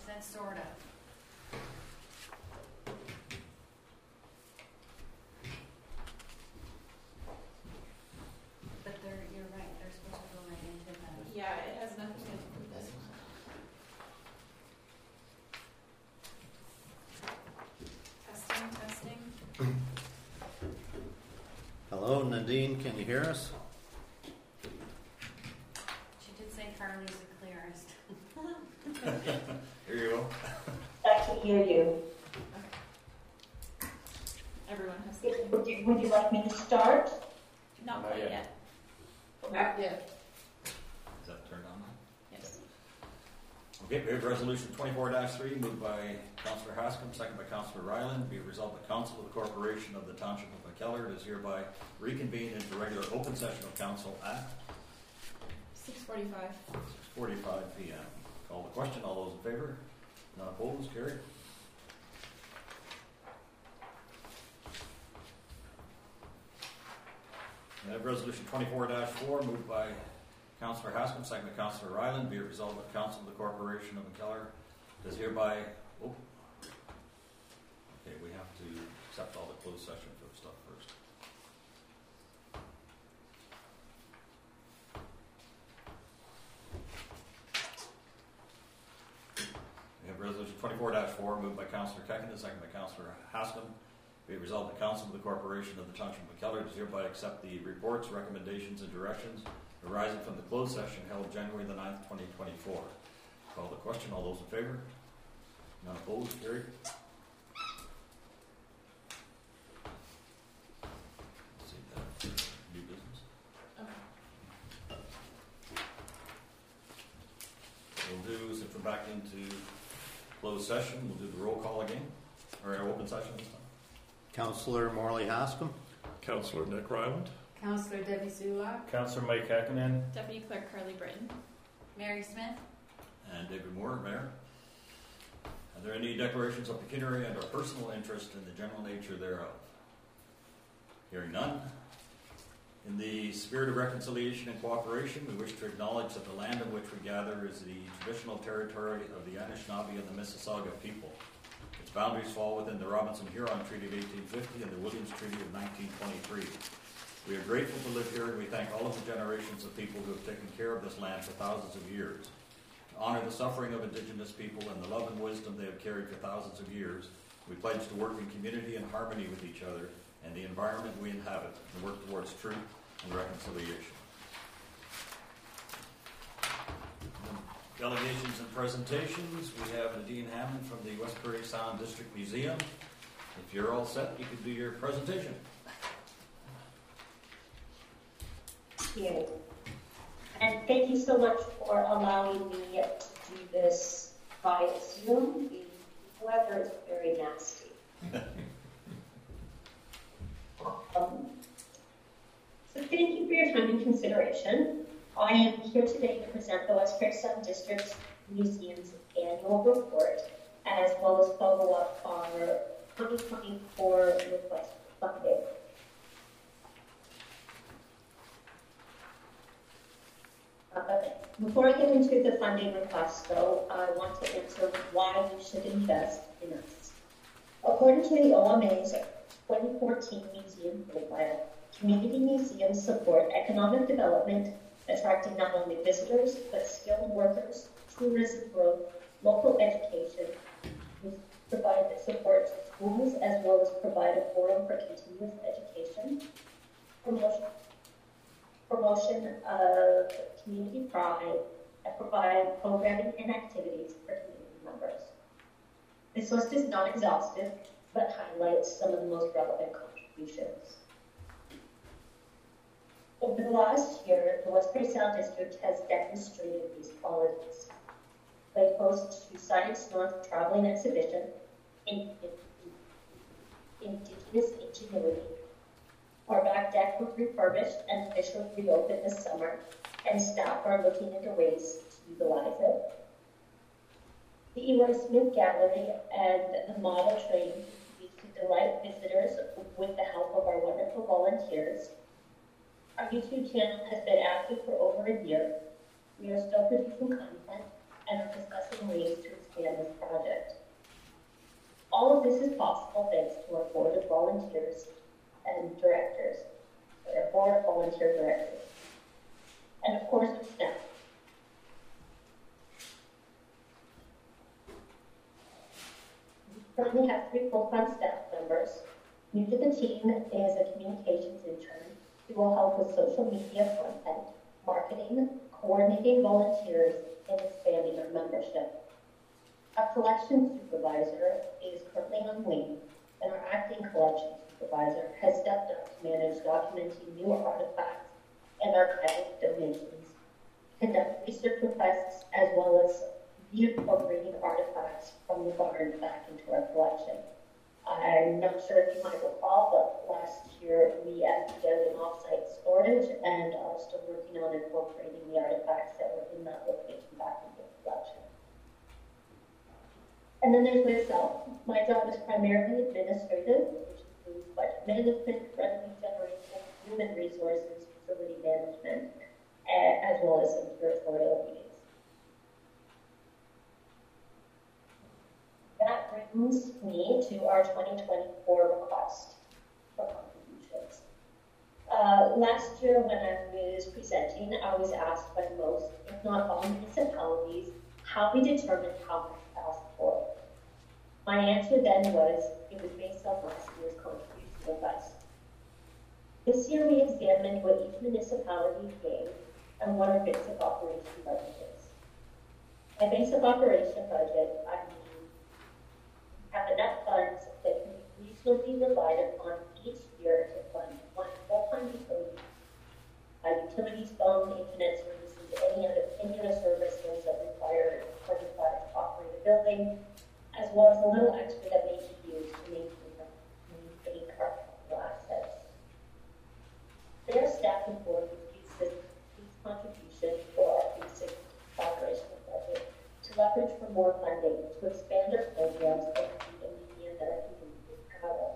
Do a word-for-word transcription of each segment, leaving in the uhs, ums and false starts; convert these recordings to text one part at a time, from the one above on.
That's sort of. But they're, you're right, they're supposed to go right into that. Yeah, it has nothing to do with this one. Testing, testing. Hello, Nadine, can you hear us? She did say Carly's the clearest. Here you go. I can hear you. Everyone has the same. Would you, would you like me to start? Not Not quite yet. yet. Not yet. Is that turned on now? Yes. Okay, we have resolution twenty-four dash three moved by Councillor Haskam, second by Councillor Ryland. Be it resolved that Council of the Corporation of the Township of McKellar is hereby reconvened into regular open session of Council at six forty-five. six forty-five p m Call the question. All those in favor? None opposed? Carried. We have resolution twenty-four dash four moved by Councillor Haskam, second by Councillor Ryland. Be it resolved that Council of the Corporation of McKellar does hereby. Oh, okay, we have to accept all the closed session for stuff first. We have resolution twenty-four dash four moved by Councillor Kekin, second by Councillor Haskam. Be it resolved that Council of the Corporation of the Township of McKellar does hereby accept the reports, recommendations, and directions arising from the closed session held January the ninth, twenty twenty-four. Call the question. All those in favor? None opposed? Carried. Let's see that new business. Okay. We'll do, since we're back into closed session, we'll do the roll call again, or open session this time. Councillor Morley Haskam. Councillor Nick Ryland. Councillor Debbie Zulak. Councillor Mike Hackman. Deputy Clerk Carly Britton. Mary Smith. And David Moore, Mayor. Are there any declarations of pecuniary and or personal interest in the general nature thereof? Hearing none. In the spirit of reconciliation and cooperation, we wish to acknowledge that the land on which we gather is the traditional territory of the Anishinaabe and the Mississauga people. Its boundaries fall within the Robinson-Huron Treaty of eighteen fifty and the Williams Treaty of nineteen twenty-three. We are grateful to live here, and we thank all of the generations of people who have taken care of this land for thousands of years. To honor the suffering of Indigenous people and the love and wisdom they have carried for thousands of years, we pledge to work in community and harmony with each other and the environment we inhabit, and work towards truth and reconciliation. Delegations and presentations. We have Nadine Hammond from the West Prairie Sound District Museum. If you're all set, you can do your presentation. Here. And thank you so much for allowing me to do this via Zoom. The weather is very nasty. um, so thank you for your time and consideration. I am here today to present the West Prairie Sound District Museum's annual report, as well as follow up our twenty twenty-four request for funding. Uh, before I get into the funding request, though, I want to answer why you should invest in us. According to the O M A's twenty fourteen Museum Profile, community museums support economic development, attracting not only visitors, but skilled workers, tourism growth, local education, provide support to schools, as well as provide a forum for continuous education, promotion, promotion of community pride, and provide programming and activities for community members. This list is not exhaustive, but highlights some of the most relevant contributions. Over the last year, the West Prairie Sound District has demonstrated these qualities. They host to Science North traveling exhibition, in, in, Indigenous Ingenuity. Our back deck was refurbished and officially reopened this summer, and staff are looking into ways to utilize it. The Eroy Smith Gallery and the model train continues to delight visitors with the help of our wonderful volunteers. Our YouTube channel has been active for over a year. We are still producing content and are discussing ways to expand this project. All of this is possible thanks to our board of volunteers and directors, our board of volunteer directors, and of course our staff. We currently have three full-time staff members. New to the team is a communications intern who will help with social media content, marketing, coordinating volunteers, and expanding our membership. Our collection supervisor is currently on leave, and our acting collection supervisor has stepped up to manage documenting new artifacts and archival donations, conduct research requests, as well as reincorporating artifacts from the barn back into our collection. I'm not sure if you might recall, but last year we emptied out an off-site storage and are still working on incorporating the artifacts that were in that location back into the collection. And then there's myself. My job is primarily administrative, which includes budget management, revenue generation, human resources, facility management, as well as some curatorial meetings. That brings me to our twenty twenty-four request for contributions. Uh, last year when I was presenting, I was asked by most, if not all municipalities, how we determined how much to ask for. My answer then was, it was based on last year's contribution request. This year we examined what each municipality gave and what our basic operation budget is. My basic operation budget, I mean, have enough funds that can be reasonably relied upon each year to fund one full-time utility, uh, utilities, phone, internet services, any other any other services that require twenty-five to operate a building, as well as a little extra that may be used to maintain maintain our capital assets. Their staff and board use this these contributions for our basic operational budget to leverage for more funding to expand our programs and keep a medium that our community is proud of.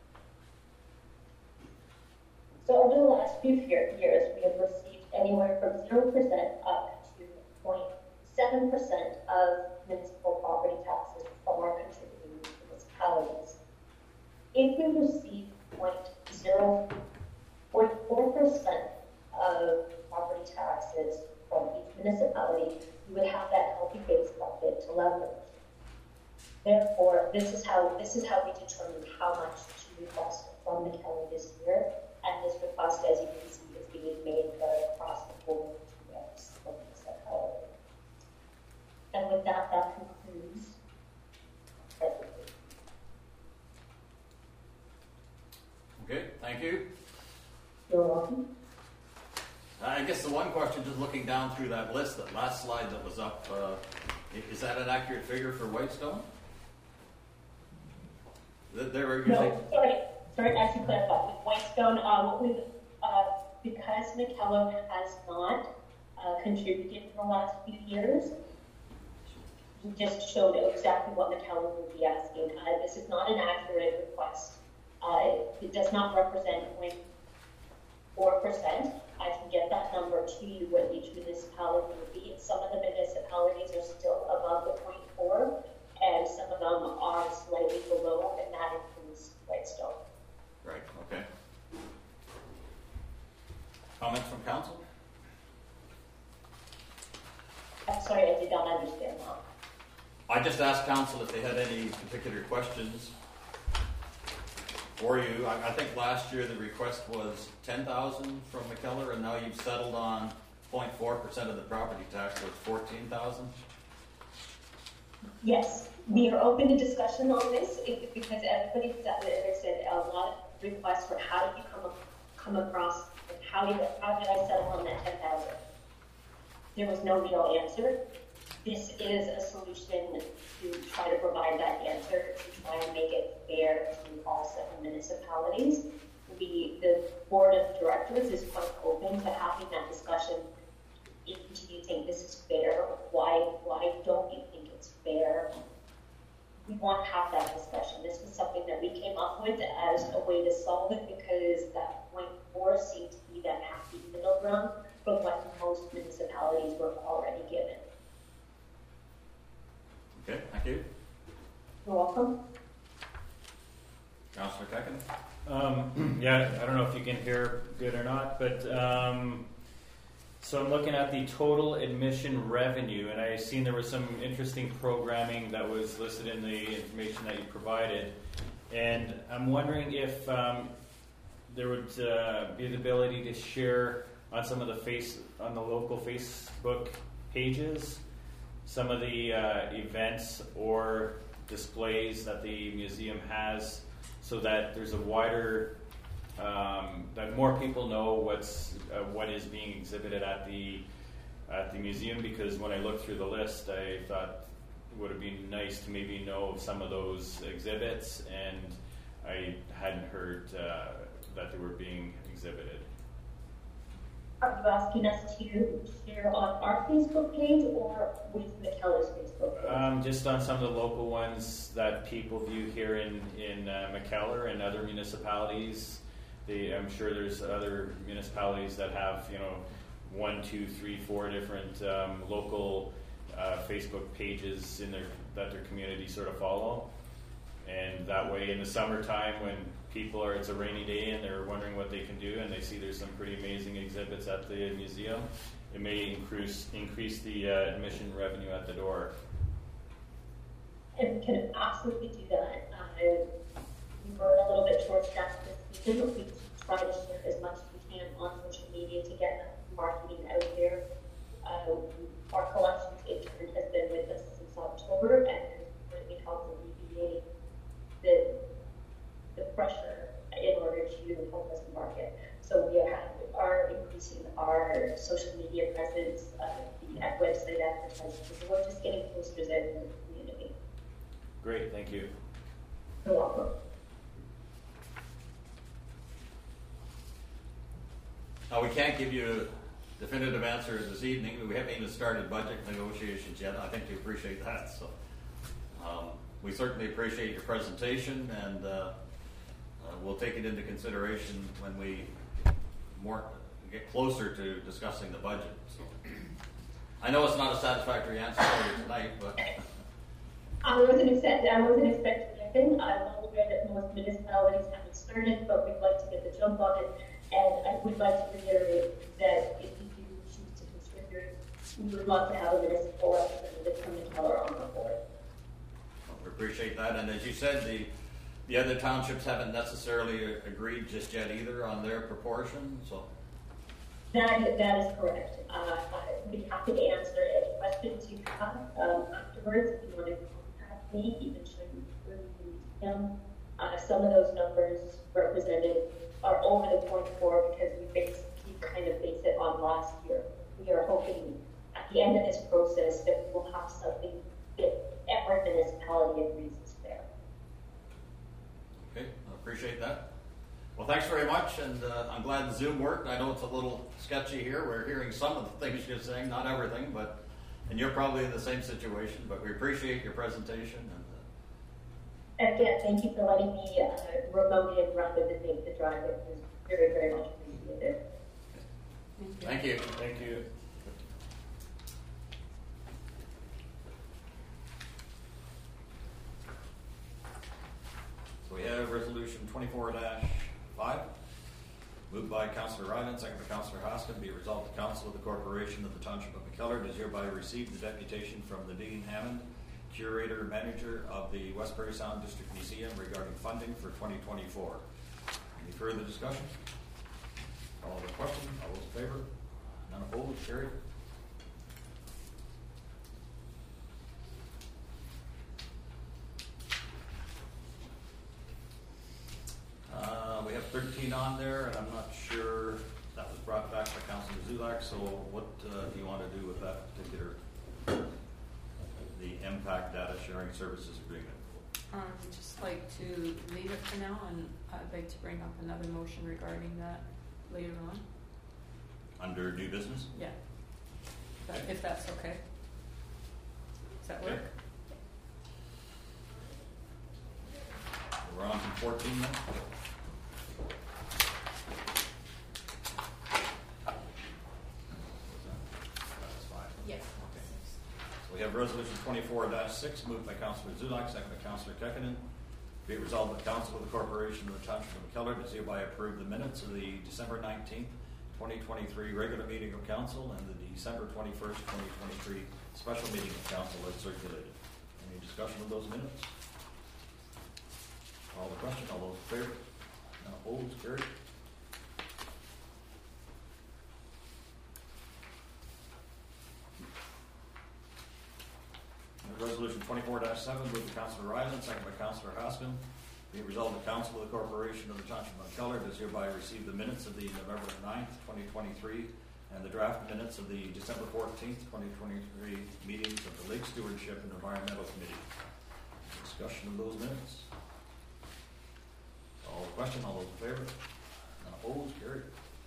So over the last few years, we have received anywhere from zero percent up to zero point seven percent of municipal property taxes from our contributing municipalities. If we receive zero point four percent of property taxes from each municipality, we would have that healthy base budget to leverage. Therefore, this is how this is how we determine how much to request from the county this year. And this request, as you can see, is being made across the board to us from the municipality. And with that, that concludes. Okay, thank you. You're welcome. I guess the one question, just looking down through that list, that last slide that was up, uh, is that an accurate figure for Whitestone? That there are usually... No, sorry, sorry, I should clarify. With Whitestone, uh, what we, uh, because McKellar has not uh, contributed in the last few years, he just showed exactly what McKellar would be asking. Uh, this is not an accurate request. Uh, it does not represent zero point four percent. I can get that number to you what each municipality would be. Some of the municipalities are still above the zero point four, and some of them are slightly below, and that includes Whitestone. Right, okay. Comments from council? I'm sorry, I did not understand that. I just asked council if they had any particular questions for you. I, I think last year the request was ten thousand from McKellar, and now you've settled on zero point four percent of the property tax, so it's fourteen thousand. Yes, we are open to discussion on this if, because everybody said, there's a lot of requests for how did you come, come across, and how did, how did I settle on that ten thousand? There was no real answer. This is a solution to try to provide that answer, to try and make it fair to all seven municipalities. We, the board of directors is quite open to having that discussion. Do you think this is fair? Why, why don't you think it's fair? We want to have that discussion. This was something that we came up with as a way to solve it because that point four seemed to be that happy middle ground from what most municipalities were already given. Okay, you. You're welcome. Councillor Tekin? Um, yeah, I don't know if you can hear good or not, but um, so I'm looking at the total admission revenue, and I seen there was some interesting programming that was listed in the information that you provided, and I'm wondering if um, there would uh, be the ability to share on some of the face on the local Facebook pages some of the uh, events or displays that the museum has, so that there's a wider, um, that more people know what's uh, what is being exhibited at the at the museum. Because when I looked through the list, I thought it would have been nice to maybe know some of those exhibits, and I hadn't heard uh, that they were being exhibited. Are you asking us to share on our Facebook page or with McKellar's Facebook page? Um, just on some of the local ones that people view here in in uh, McKellar and other municipalities. They, I'm sure there's other municipalities that have, you know, one, two, three, four different um, local uh, Facebook pages in their that their community sort of follow. And that way, in the summertime, when people are, it's a rainy day and they're wondering what they can do, and they see there's some pretty amazing exhibits at the museum, it may increase increase the uh, admission revenue at the door. And we can absolutely do that. Uh, we were a little bit short-staffed this season. We try to share as much as we can on social media to get that marketing out there. Uh, our collections intern has been with us since October, and currently helping alleviate the the pressure in order to help us market. So we are, are increasing our social media presence, uh, the website advertising. So we're just getting posters out in the community. Great, thank you. You're welcome. Now, we can't give you a definitive answer this evening. We haven't even started budget negotiations yet. I think you appreciate that. So um, we certainly appreciate your presentation, and uh, uh, we'll take it into consideration when we more get closer to discussing the budget. So I know it's not a satisfactory answer for you tonight, but I wasn't expecting. I wasn't expecting anything. I'm well aware that most municipalities haven't started, but we'd like to get the jump on it. And I would like to reiterate that if you do choose to contribute, we would love to have a municipal representative from McKellar on the board. we appreciate that. And as you said, the the other townships haven't necessarily agreed just yet either on their proportion. So That is, that is correct. Uh, I'd be happy to answer any questions you have um, afterwards. If you want to contact me, even show you through the museum. Uh, some of those numbers represented are over the point four because we basically kind of base it on last year. We are hoping at the end of this process that we will have something that every municipality agrees is fair. okay, I appreciate that. Well, thanks very much, and uh, I'm glad the Zoom worked. I know it's a little sketchy here. We're hearing some of the things you're saying, not everything, but and you're probably in the same situation. But we appreciate your presentation. And, uh, Again, thank you for letting me uh, remote in rather than make the drive. It was very, very much appreciated. thank you. Thank you. So we have resolution twenty-four dash five, moved by Councillor Ryland, second by Councillor Hoskin. Be resolved, the Council of the Corporation of the Township of McKellar does hereby receive the deputation from Nadine Hammond, Curator Manager of the West Prairie Sound District Museum, regarding funding for twenty twenty-four. Any further discussion? Call the question. All those in favor? None opposed? Carried. Uh, we have thirteen on there, and I'm not sure that was brought back by Councilor Zulak. So, what uh, do you want to do with that particular? The impact data sharing services agreement. Um, just like to leave it for now, and I'd like to bring up another motion regarding that later on. Under new business? Yeah. That, if that's okay. Does that Okay. work? We're on to fourteen then. That's fine. Yes. Okay. So we have resolution twenty-four six, moved by Councillor Zulak, second by Councillor Kekkonen. Be it resolved that the Council of the Corporation of the Township of McKellar does hereby approve the minutes of the December nineteenth, twenty twenty-three regular meeting of Council and the December twenty-first, twenty twenty-three special meeting of Council as circulated. Any discussion of those minutes? Call the question. All those in favor? None opposed? Carried. Resolution twenty-four seven, moved by Councillor Ryland, second by Councillor Hoskin. Be it resolved the Council of the Corporation of the Township of McKellar does hereby receive the minutes of the November ninth, twenty twenty-three, and the draft minutes of the December fourteenth, twenty twenty-three meetings of the Lake Stewardship and Environmental Committee. Discussion of those minutes. All the question, all those in favor? None opposed? Carried.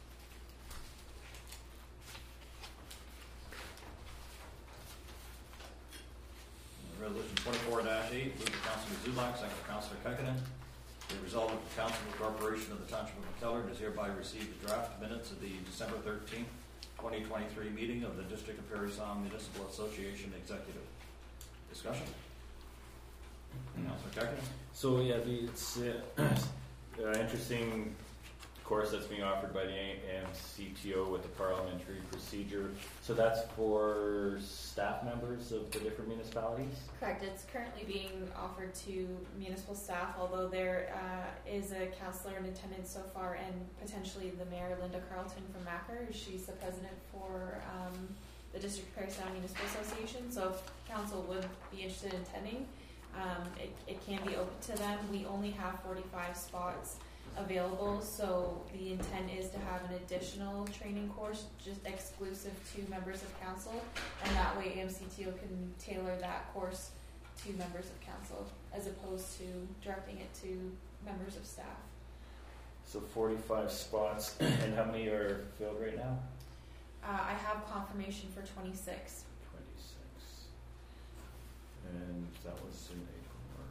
Resolution twenty-four eight, moved by Councillor Zulak, second by Councillor Kekkonen. Be it resolved that the Council of the Corporation of the Township of McKellar does hereby receive the draft minutes of the December thirteenth, twenty twenty-three meeting of the District of Parry Sound Municipal Association Executive. Discussion? Councillor Kekkonen? So yeah, the- it's uh, uh, interesting course that's being offered by the A M C T O with the parliamentary procedure. So that's for staff members of the different municipalities? Correct. It's currently being offered to municipal staff, although there uh, is a councillor in attendance so far, and potentially the mayor, Linda Carlton from Macker. She's the president for um, the District of Parry Sound Municipal Association. So if council would be interested in attending, um, it, it can be open to them. We only have forty-five spots available, so the intent is to have an additional training course just exclusive to members of council, and that way A M C T O can tailor that course to members of council as opposed to directing it to members of staff. So forty-five spots, and how many are filled right now? Uh, I have confirmation for twenty-six. twenty-six. And that was in April.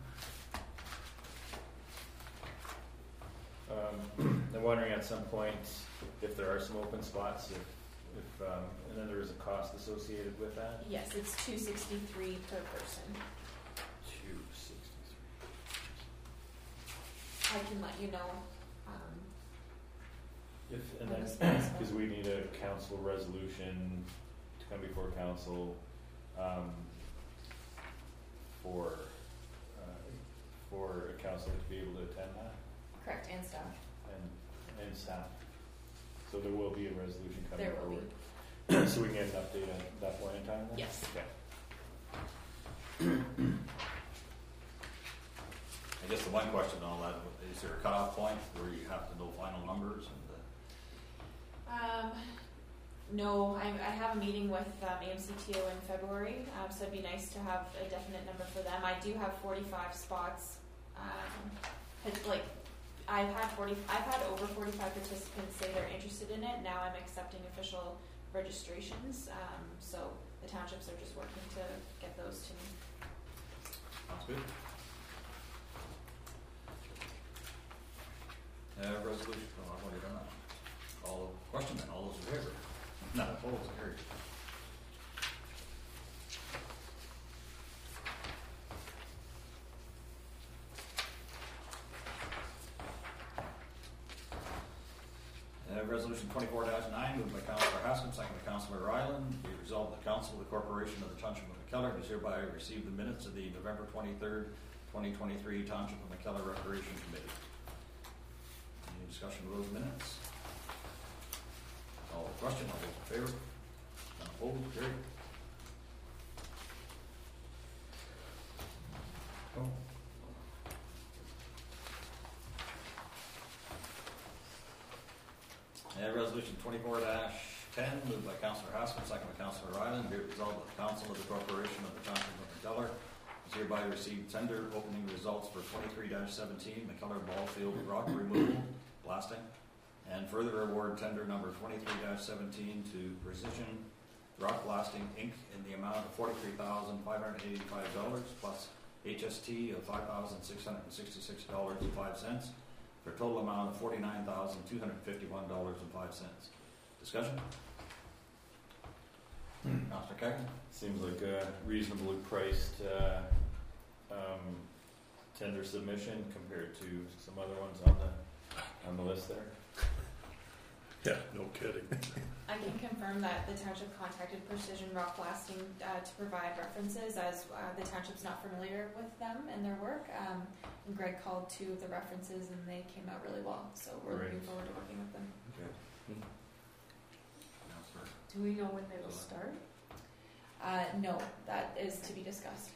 Um, I'm wondering at some point if there are some open spots, if, if um, and then there is a cost associated with that. Yes, it's two sixty-three per person. Two sixty-three. I can let you know. Um, If and When then is that? because we need a council resolution to come before council um, for uh, for a councillor to be able to attend that. correct, and staff. And, and staff. So there will be a resolution coming There will forward. So we can get an update at that point in time then? Yes. Okay. I guess the one question on all that, is there a cutoff point where you have to know final numbers? And uh, Um, no, I, I have a meeting with um, A M C T O in February, um, so it'd be nice to have a definite number for them. I do have forty-five spots. Um, it's like I've had forty, I've had over forty-five participants say they're interested in it. Now I'm accepting official registrations, um, so the townships are just working to get those to me. sounds good. Uh, resolution, oh, I've already done that. All question then, all those in favor? None opposed, carried. Uh, resolution twenty-four nine, moved by Councillor Haskell, second by Councillor Ryland. Be resolved that the Council of the Corporation of the Township of McKellar does hereby receive the minutes of the November twenty-third, twenty twenty-three Township of McKellar Recreation Committee. Any discussion of those minutes? All question, all those in favor? None opposed, carried. Oh. Uh, resolution twenty-four ten, moved by Councillor Haskell, second by Councillor Ryland. Be it resolved that the Council of the Corporation of the Township of McKellar is hereby received tender opening results for twenty-three seventeen McKellar Ball Field rock removal, blasting, and further award tender number twenty-three seventeen to Precision Rock Blasting Incorporated in the amount of forty-three thousand five hundred eighty-five dollars plus H S T of five thousand six hundred sixty-six dollars and five cents for a total amount of forty-nine thousand two hundred fifty-one dollars and five cents. Discussion? Councillor Kekin? Seems like a reasonably priced uh, um, tender submission compared to some other ones on the on the list there. Yeah, no kidding. I can confirm that the township contacted Precision Rock Blasting uh, to provide references, as uh, the township's not familiar with them and their work. Um, and Greg called two of the references, and they came out really well. So we're Great. looking forward to working with them. Okay. Councillor? Do we know when they will start? Uh, no, that is to be discussed.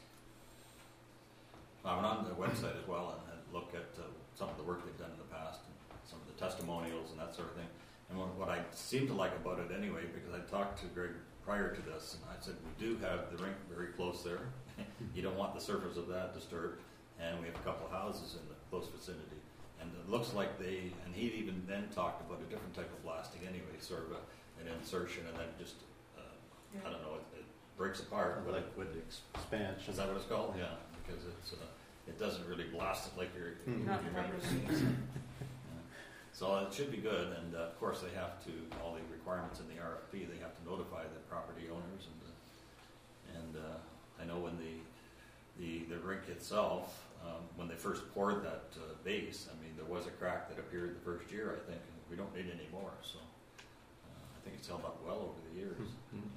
I went on the website as well and had looked at uh, some of the work they've done in the past and some of the testimonials and that sort of thing. And what, what I seem to like about it anyway, because I talked to Greg prior to this, and I said, we do have the rink very close there. You don't want the surface of that disturbed. And we have a couple of houses in the close vicinity. And it looks like they, and he even then talked about a different type of blasting anyway, sort of a, an insertion and then just, uh, I don't know, it, it breaks apart. But Liquid expansion. is that what it's called? Yeah, because it's uh, it doesn't really blast it like you're, Mhm. you Not remember probably. seeing. Yeah. So it should be good, and uh, of course they have to, all the requirements in the R F P, they have to notify the property owners, and uh, and uh, I know when the the, the rink itself, um, when they first poured that uh, base, I mean there was a crack that appeared the first year, I think, and we don't need any more, so uh, I think it's held up well over the years. Mhm.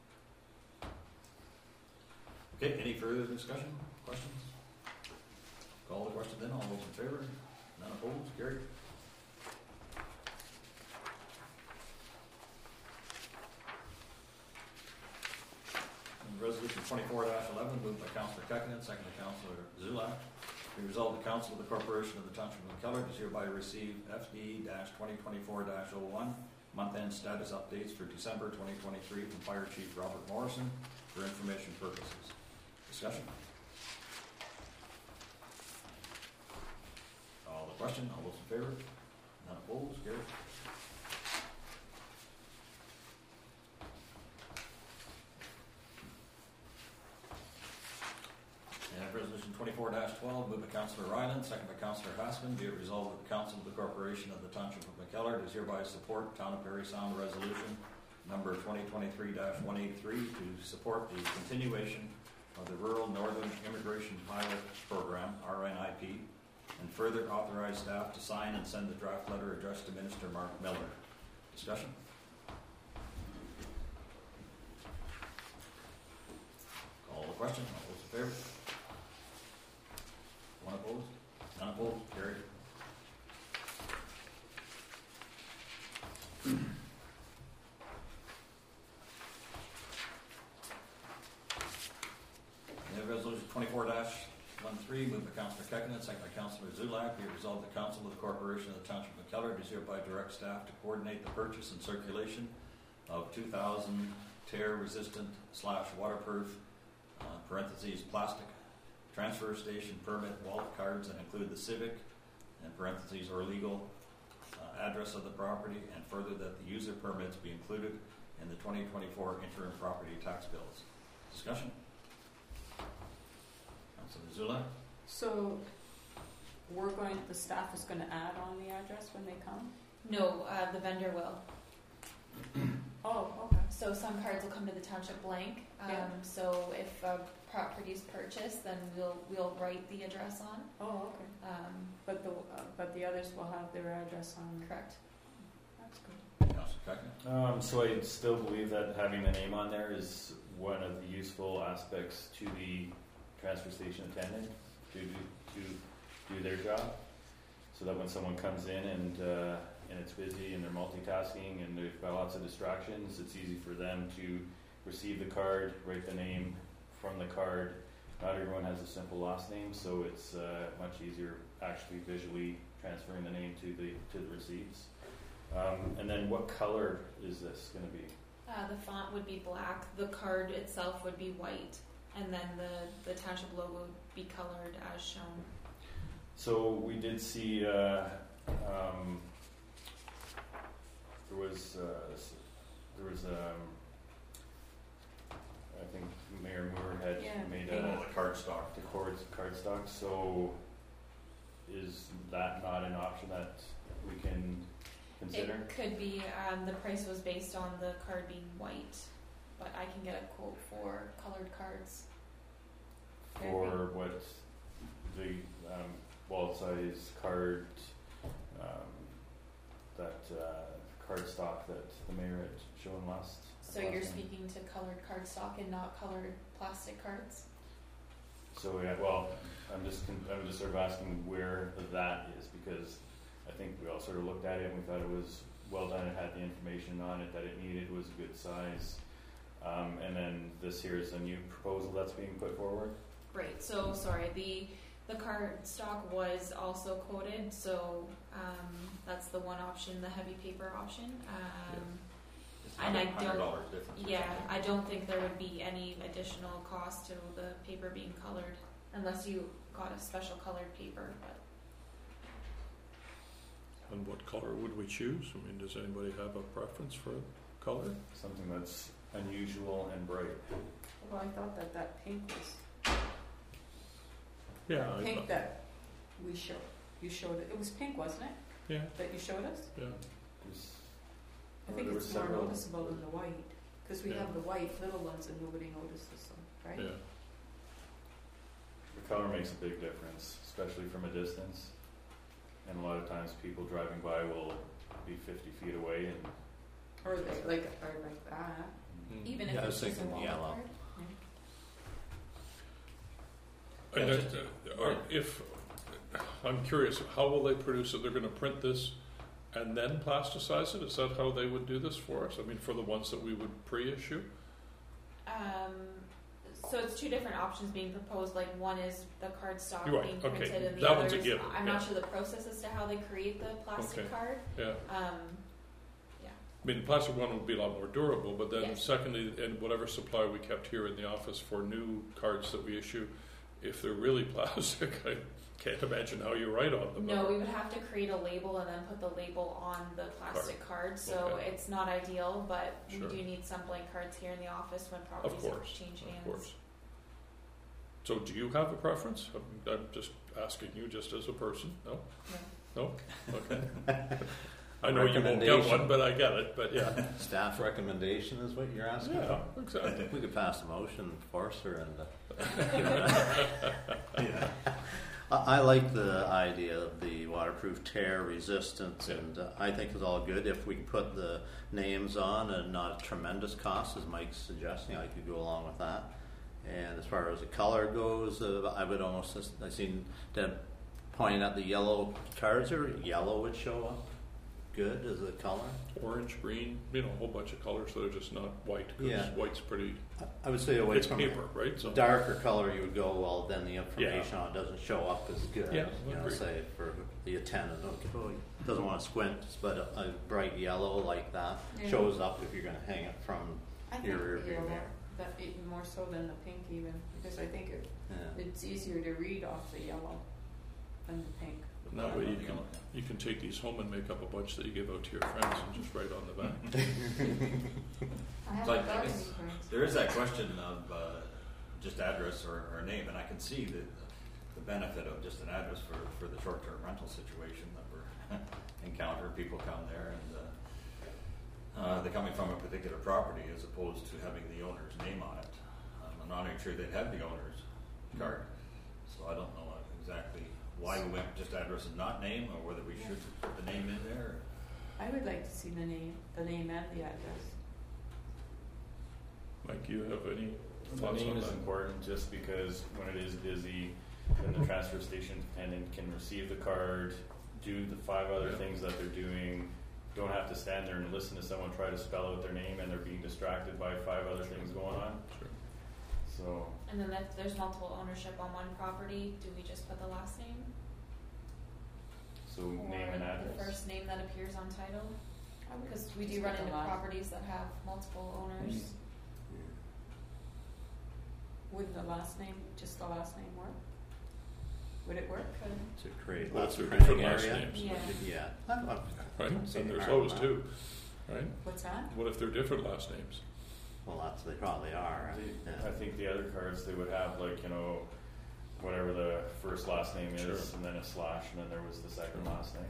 Okay, any further discussion, questions? Call the question then, all those in favor? None opposed, carried. And Resolution twenty-four eleven, moved by Councillor Kekin, second by Councillor Zulak. Be resolved, the Council of the Corporation of the Township of McKellar does hereby receive F D twenty twenty-four dash oh one month-end status updates for December twenty twenty-three from Fire Chief Robert Morrison for information purposes. Discussion? Call the question. All those in favor? None opposed? Carried. And Resolution twenty-four twelve, moved by Councillor Ryland, second by Councillor Haskman. Be it resolved that the Council of the Corporation of the Township of McKellar does hereby support Town of Parry Sound Resolution number twenty twenty-three dash one eighty-three to support the continuation of the Rural Northern Immigration Pilot Program, R N I P, and further authorize staff to sign and send the draft letter addressed to Minister Mark Miller. Discussion? Call the question. All those in favor? One opposed? None opposed? Carried. And Resolution twenty-four dash thirteen, moved by Councillor Kekin, second by Councillor Zulak. Be it resolved the Council of the Corporation of the Township of McKellar does hereby direct staff to coordinate the purchase and circulation of two thousand tear-resistant slash waterproof uh, parentheses plastic transfer station permit wallet cards that include the civic and parentheses or legal uh, address of the property, and further that the user permits be included in the twenty twenty-four interim property tax bills. Discussion? Councillor Zulak? So we're going, the staff is going to add on the address when they come? No, uh, the vendor will. Oh, okay. So some cards will come to the township blank. Um, Yeah. So if a property is purchased, then we'll we'll write the address on. Oh, okay. Um, But the, uh, but the others will have their address on. correct. That's good. Councillor Kekin? Um, so I still believe that having the name on there is one of the useful aspects to the transfer station attendant to do, to do their job, so that when someone comes in and uh, and it's busy and they're multitasking and they've got lots of distractions, it's easy for them to receive the card, write the name from the card. Not everyone has a simple last name, so it's uh, much easier actually visually transferring the name to the to the receipts. Um, and then what color is this going to be? Uh, the font would be black. The card itself would be white, and then the the township logo would be colored as shown. So we did see uh, um, there was uh, s- there was um, I think Mayor Moore had Yeah, made pink. a Oh, the card stock. the cord card stock. So is that not an option that we can consider? It could be. Um, the price was based on the card being white. but I can get a quote for colored cards. For what the um, wall size card, um, that uh, card stock that the mayor had shown last. So last you're time. speaking to colored cardstock and not colored plastic cards? So yeah, well, I'm just con- I'm just sort of asking where that is, because I think we all sort of looked at it and we thought it was well done. It had the information on it that it needed, was a good size, um, and then this here is a new proposal that's being put forward. Right, so sorry, the the card stock was also quoted, so um, that's the one option, the heavy paper option. Um, It's And I one hundred don't- dollars difference. or yeah, something. I don't think there would be any additional cost to the paper being colored, unless you got a special colored paper, but And what color would we choose? I mean, does anybody have a preference for color? Something that's unusual and bright. Well, I thought that that pink was, Yeah, that I, pink that we showed, you showed, it it was pink, wasn't it, yeah, that you showed us? yeah. There's- I Well, think there it's were more several- noticeable than the white, because we Yeah. have the white little ones and nobody notices them, right? Yeah, The color makes a big difference, especially from a distance. And a lot of times people driving by will be fifty feet away and Or they, like, or like that. Mm. even Yeah, if I it's was just a thinking wall yellow. card. And Yeah, that, just- uh, are- if, I'm curious, how will they produce it? They're gonna print this and then plasticize it? Is that how they would do this for us? I mean, for the ones that we would pre-issue? Um, so it's two different options being proposed. Like one is the card stock Right, being okay. printed, and the That other one's a is given, I'm not yeah. sure the process as to how they create the plastic Okay. card. Yeah. Um, yeah. I mean, the plastic one would be a lot more durable, but then Yes. secondly, and whatever supply we kept here in the office for new cards that we issue, if they're really plastic, I can't imagine how you write on them. No, we would have to create a label and then put the label on the plastic card. So Okay. it's not ideal, but Sure. we do need some blank cards here in the office when properties course, change Of hands. course. So do you have a preference? I'm, I'm just asking you just as a person. No? No. No? Okay. I know you won't get Recommendation. one, but I get it, but yeah. Staff recommendation is what you're asking Yeah, for? I exactly. think we could pass a motion, force her, and Yeah. I, I like the idea of the waterproof, tear resistance, Yeah. and uh, I think it's all good. If we could put the names on and not a tremendous cost, as Mike's suggesting, I could go along with that. And as far as the color goes, uh, I would almost, I seen Deb pointing at the yellow cards, or yellow would show up good as a color. Orange, green, you know, a whole bunch of colors that are just not white, because Yeah. white's pretty, I would say away it's from paper, right? So darker color you would go, well, then the information Yeah. on it doesn't show up as good. Yeah, you know, agreed. say for the attendant, okay, well, he doesn't want to squint, but a, a bright yellow like that Yeah. shows up if you're going to hang it from I think your rear the view yellow, mirror. that even more so than the pink even, because I think it, Yeah. it's easier to read off the yellow than the pink. and that way you can, you can take these home and make up a bunch that you give out to your friends and just write on the back. I haven't Like, got I any guess friends. there is that question of uh, just address or, or name, and I can see the, the benefit of just an address for, for the short-term rental situation that we're encounter. People come there and uh, uh, they're coming from a particular property as opposed to having the owner's name on it. Um, I'm not even sure they'd have the owner's card, so I don't know exactly why we went just address and not name, or whether we should put the name in there. I would like to see the name, the name and the address. Mike, you have any The thoughts name on is that? important just because when it is busy, then the transfer station attendant can receive the card, do the five other Yeah. things that they're doing, don't have to stand there and listen to someone try to spell out their name and they're being distracted by five other things going on. Sure. So, And then if there's multiple ownership on one property, do we just put the last name? so Or name and the address. first name that appears on title? I would Because we just do run put the into last- properties that have multiple owners. Would the last name, just the last name work? Would it work? Could. To create Well, lots if of they're printing different last area. names. Yeah. Yeah. I'm- I'm- Right? I'm seeing And there's the those art too, right? What's that? What if they're different last names? Well, that's, they probably are. They- Yeah. I think the other cards they would have like, you know, whatever the first last name is, Sure. and then a slash, and then there was the second last name.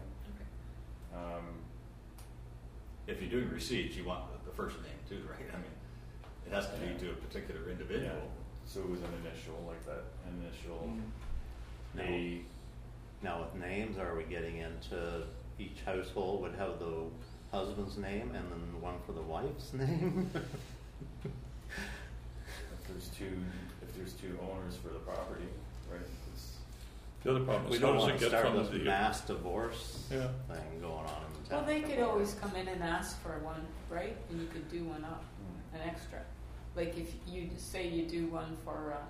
Um, If you're doing receipts, you want the, the first name too, right? I mean, It has to be to a particular individual. Yeah. So it was an initial, like that initial No. A. Now with names, are we getting into each household would have the husband's name and then one for the wife's name? If there's two, if there's two owners for the property, right? It's, The other problem We is don't how does want it to get start from this the mass divorce yeah. thing going on in the Well, town. they could always come in and ask for one, right? And you could do one up, an extra. Like if you say you do one for, uh,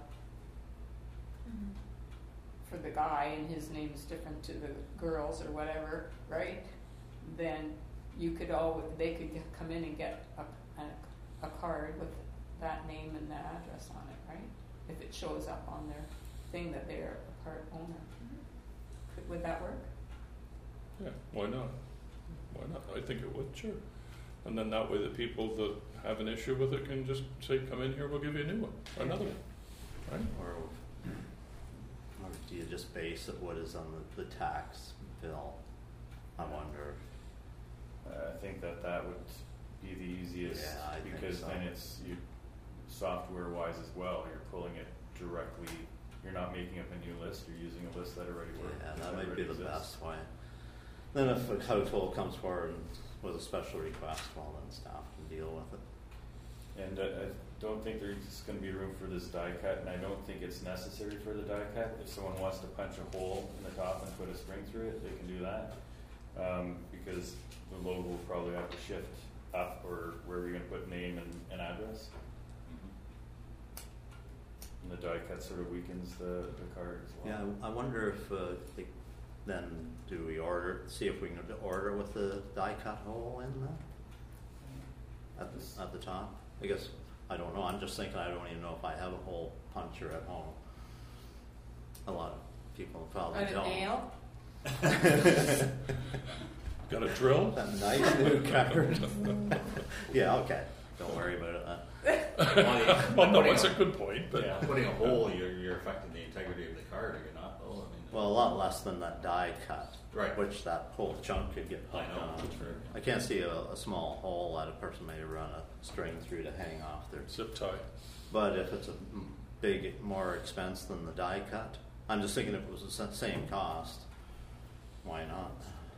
for the guy and his name is different to the girls or whatever, right? Then you could all, they could get, come in and get a, a, a card with that name and that address on it, right? If it shows up on their thing that they're a part owner. Could, would that work? Yeah, why not? Why not? I think it would, sure. And then that way the people that have an issue with it can just say, come in here, we'll give you a new one, or another one, right? Or, or do you just base it what is on the, the tax bill? I wonder. Uh, I think that that would be the easiest Yeah, I think because so. then it's you software wise as well. You're pulling it directly. You're not making up a new list. You're using a list that already works. Yeah, that might be the best way. Then if a household comes forward with a special request, well then staff can deal with it. And uh, I don't think there's going to be room for this die cut, and I don't think it's necessary for the die cut. If someone wants to punch a hole in the top and put a string through it, they can do that. Um, because the logo will probably have to shift up or wherever you're going to put name and, and address. And the die cut sort of weakens the, the card as well. Yeah, I wonder if uh, they, then do we order, see if we can order with the die cut hole in there? At the, at the top? I guess, I don't know, I'm just thinking I don't even know if I have a hole puncher at home. A lot of people probably Got a don't. nail? Got a drill? That nice new card. Yeah, okay. Don't worry about it. Uh, Well, no, it's a good point, but Yeah. Putting a hole, you're, you're affecting the integrity of the card, are you not? Oh, I mean, well, a lot less than that die cut. Right. Which that whole chunk could get I hooked know, on. that's fair. I can't see a, a small hole that a person may run a string through to hang off their. zip tie. But if it's a m- big, more expense than the die cut, I'm just thinking if it was the sa- same cost, why not?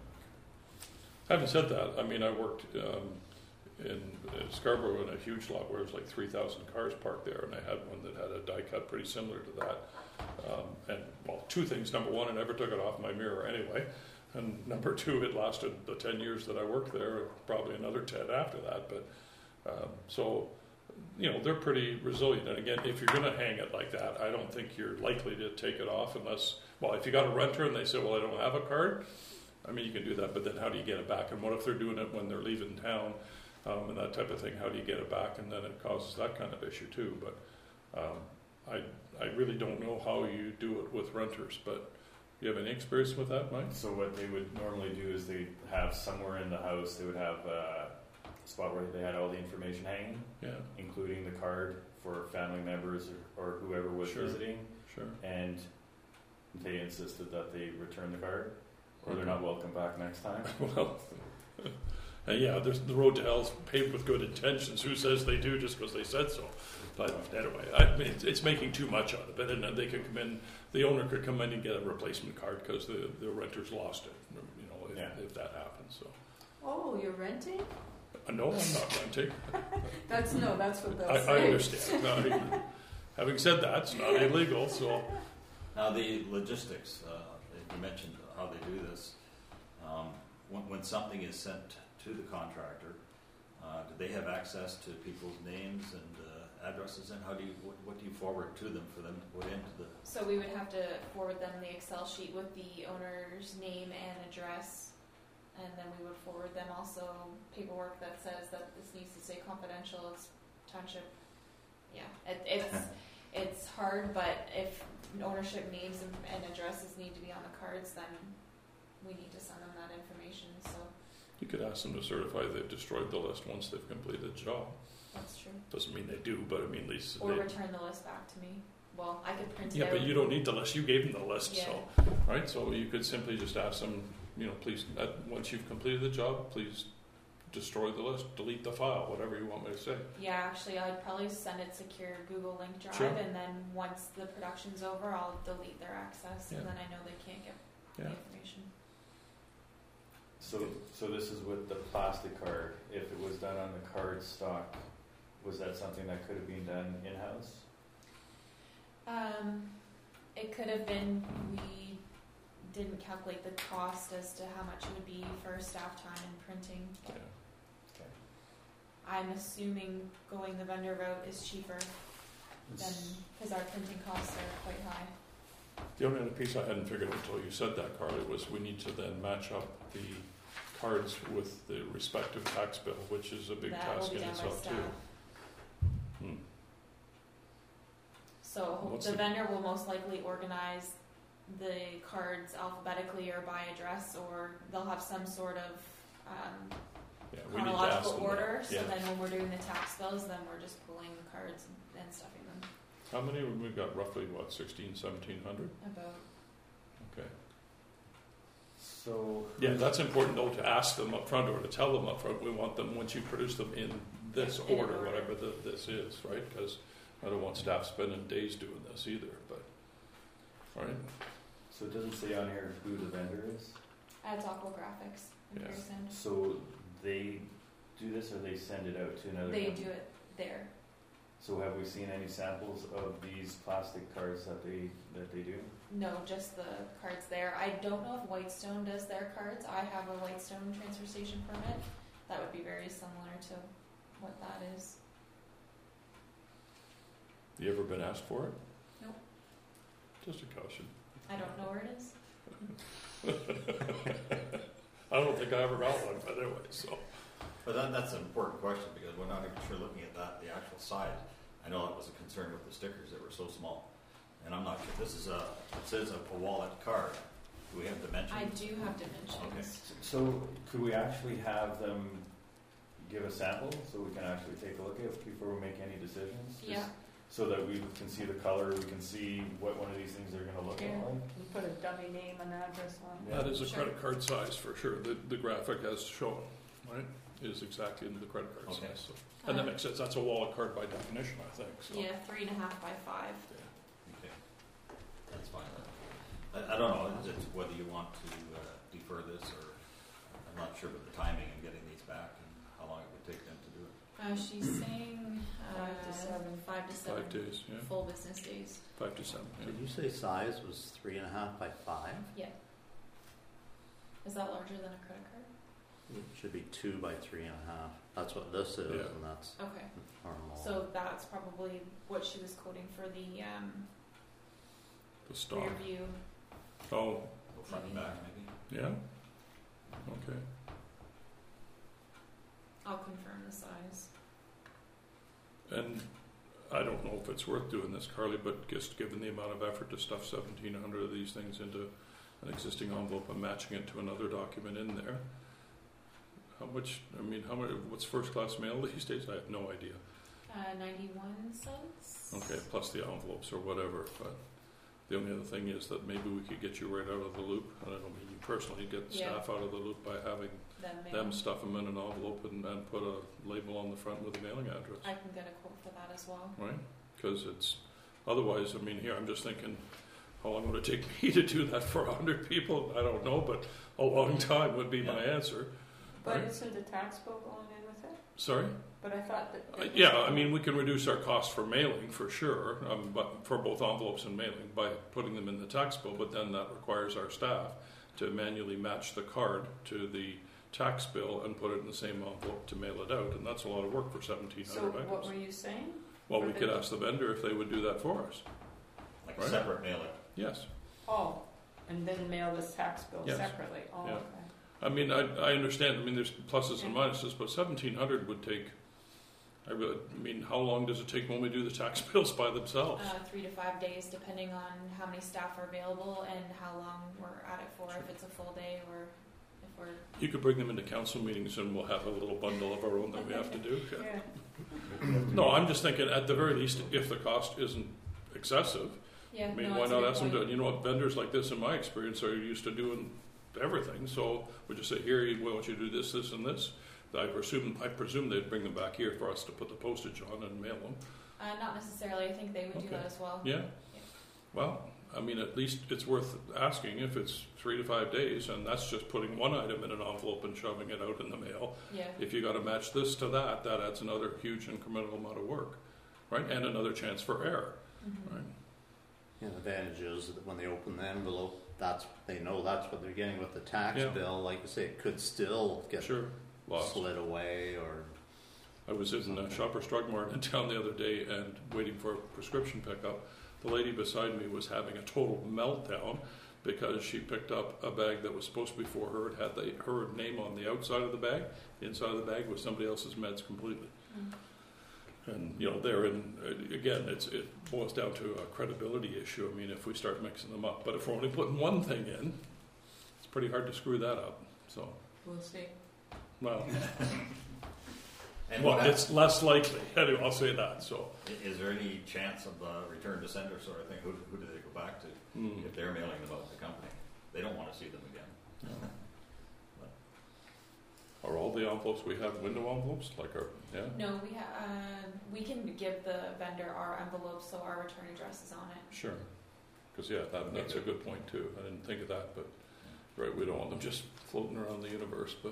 Having said that, I mean, I worked um, in uh, Scarborough in a huge lot where there was like three thousand cars parked there, and I had one that had a die cut pretty similar to that. Um, and, well, two things. Number one, I never took it off my mirror anyway. And number two, it lasted the ten years that I worked there, probably another ten after that. But um, so, you know, they're pretty resilient. And again, if you're going to hang it like that, I don't think you're likely to take it off unless, well, if you got a renter and they say, well, I don't have a card, I mean, you can do that, but then how do you get it back? And what if they're doing it when they're leaving town um, and that type of thing? How do you get it back? And then it causes that kind of issue too. But um, I I really don't know how you do it with renters. But do you have any experience with that, Mike? So what they would normally do is they have somewhere in the house, they would have a spot where they had all the information hanging, Yeah, including the card for family members or, or whoever was Sure. visiting, sure. and they insisted that they return the card, or they're not welcome back next time. Well, uh, yeah, there's the road to hell's paved with good intentions. Who says they do just because they said so? But anyway, I mean, it's, it's making too much out of it, and then they could come in. The owner could come in and get a replacement card because the the renter's lost it. You know, if, Yeah. if that happens. So, Oh, you're renting? uh, no, I'm not renting. That's, no, that's what they'll I, say. I understand. No, I- having said that, it's not illegal. So, Now, the logistics, uh, you mentioned how they do this. Um, when, when something is sent to the contractor, uh, do they have access to people's names and uh, addresses? And how do you, what, what do you forward to them for them to put into the? So we would have to forward them the Excel sheet with the owner's name and address, and then we would forward them also paperwork that says that this needs to stay confidential. It's township. Yeah, it, it's it's hard, but if ownership names and, and addresses need to be on the cards, then we need to send them that information. So you could ask them to certify they've destroyed the list once they've completed the job. that's true. Doesn't mean they do, but I mean, at least Or they, return the list back to me. Well, I could print it yeah, out. but you don't need the list. You gave them the list, Yeah. so right. So you could simply just ask them, you know, please, uh, once you've completed the job, please destroy the list, delete the file, whatever you want me to say. Yeah, actually, I'd probably send it secure Google Link Drive, Sure. and then once the production's over, I'll delete their access, Yeah. and then I know they can't get Yeah. the information. So, so this is with the plastic card. If it was done on the card stock, was that something that could have been done in-house? Um, it could have been, we didn't calculate the cost as to how much it would be for staff time and printing. Yeah. Okay. I'm assuming going the vendor route is cheaper than, because our printing costs are quite high. The only other piece I hadn't figured out until you said that, Carly, was we need to then match up the cards with the respective tax bill, which is a big That will task be in done by itself staff. too. Hmm. So What's the the- vendor will most likely organize the cards alphabetically or by address, or they'll have some sort of um, Yeah, we need to ask chronological them that. order. So Yeah. then when we're doing the tax bills, then we're just pulling the cards and, and stuffing them. How many? We've got roughly, what, sixteen, seventeen hundred? About Okay. So Yeah, that's important though, to ask them up front or to tell them up front. We want them, once you produce them in this In order, order. whatever the, this is, right? Because I don't want staff spending days doing this either, but, all right? So it doesn't say on here who the vendor is. It's Aqua Graphics in Yes. Pearson. So they do this, or they send it out to another They company? do it there. So have we seen any samples of these plastic cards that they that they do? No, just the cards there. I don't know if Whitestone does their cards. I have a Whitestone transfer station permit. That would be very similar to what that is. You ever been asked for it? Nope. Just a caution. I don't know where it is. I don't think I ever got one, but anyway, so. But that, that's an important question, because we're not even sure looking at that, the actual size. I know that was a concern with the stickers, that were so small. And I'm not sure, this is a, it says a, a wallet card. Do we have dimensions? I do have dimensions. Okay. So could we actually have them give a sample so we can actually take a look at it before we make any decisions? Just Yeah. So that we can see the color, we can see what one of these things are going to look Yeah. like. You put a dummy name and address on it. Yeah. That is a Sure. credit card size for sure. The, the graphic as shown, right, is exactly in the credit card Okay. size. So. And that Um, makes sense. That's a wallet card by definition, I think. So. Yeah, three and a half by five. Okay, that's fine. I, I don't know, it's whether you want to uh, defer this, or I'm not sure about the timing of getting these back and how long it would take them to do it. Uh, she's saying uh, Five to seven. Five to seven. Five days, yeah. Full business days. Five to seven. Yeah. Did you say size was three and a half by five? Yeah. Is that larger than a credit card? It should be two by three and a half. That's what this is, Yeah. and that's Okay. normal. So that's probably what she was quoting for the um, The stock. rear view. Oh, Go front and back, maybe? yeah. Okay. I'll confirm the size. And I don't know if it's worth doing this, Carly, but just given the amount of effort to stuff seventeen hundred of these things into an existing envelope and matching it to another document in there, how much, I mean, how much, what's first class mail these days? I have no idea. Uh, ninety-one cents. Okay, plus the envelopes or whatever, but the only other thing is that maybe we could get you right out of the loop. And I don't mean you personally, get Yeah. staff out of the loop by having Then mail. them stuff them in an envelope and, and put a label on the front with a mailing address. I can get a quote for that as well. Right? Because it's, otherwise, I mean, here, I'm just thinking, how long would it take me to do that for a hundred people? I don't know, but a long time would be my Yeah. answer. But Right. isn't the tax bill going in with it? Sorry? But I thought that. Uh, yeah, I mean, we can reduce our cost for mailing for sure, um, but for both envelopes and mailing by putting them in the tax bill, but then that requires our staff to manually match the card to the tax bill and put it in the same envelope to mail it out, and that's a lot of work for seventeen So hundred items. what were you saying? Well, for we the- could ask the vendor if they would do that for us. Like Right. a separate mailing? Yes. Oh, and then mail this tax bill Yes. separately. Oh, Yeah. okay. I mean, I, I understand, I mean, there's pluses and minuses, but seventeen hundred would take, I really, I mean, how long does it take when we do the tax bills by themselves? Uh, three to five days, depending on how many staff are available and how long we're at it for. If it's a full day or if we're. You could bring them into council meetings and we'll have a little bundle of our own that we have to do. Yeah. Yeah. No, I'm just thinking, at the very least, if the cost isn't excessive, Yeah. I mean, no, why that's a not good ask them point. to, you know what, vendors like this, in my experience, are used to doing everything, so we just say, here, we want you to do this, this, and this, I presume, I presume they'd bring them back here for us to put the postage on and mail them. Uh, not necessarily. I think they would do Okay. that as well. Yeah. Well, I mean, at least it's worth asking if it's three to five days, and that's just putting one item in an envelope and shoving it out in the mail. Yeah. If you got to match this to that, that adds another huge incremental amount of work, right? And another chance for error, Mhm. right? Yeah, the advantage is that when they open the envelope, that's, they know that's what they're getting with the tax Yeah. bill. Like you say, it could still get Sure. Lost. slid away or. I was in uh, Shoppers Drug Mart in town the other day and waiting for a prescription pickup. The lady beside me was having a total meltdown because she picked up a bag that was supposed to be for her. It had the, her name on the outside of the bag. The inside of the bag was somebody else's meds completely. Mm. And, you know, they're in, uh, again, it's, it boils down to a credibility issue. I mean, if we start mixing them up. But if we're only putting one thing in, it's pretty hard to screw that up. So, We'll see. well, And well what it's less likely. Anyway, I'll say that. So, hap- is there any chance of uh, return to sender sort of thing? Who, who do they go back to mm. if they're mailing them out to the company? They don't want to see them again. Are all the envelopes we have window envelopes? Like our, yeah? No, we ha- uh, we can give the vendor our envelope so our return address is on it. Sure. Because, yeah, that, that's a good point, too. I didn't think of that, but, right, we don't want them just floating around the universe, but.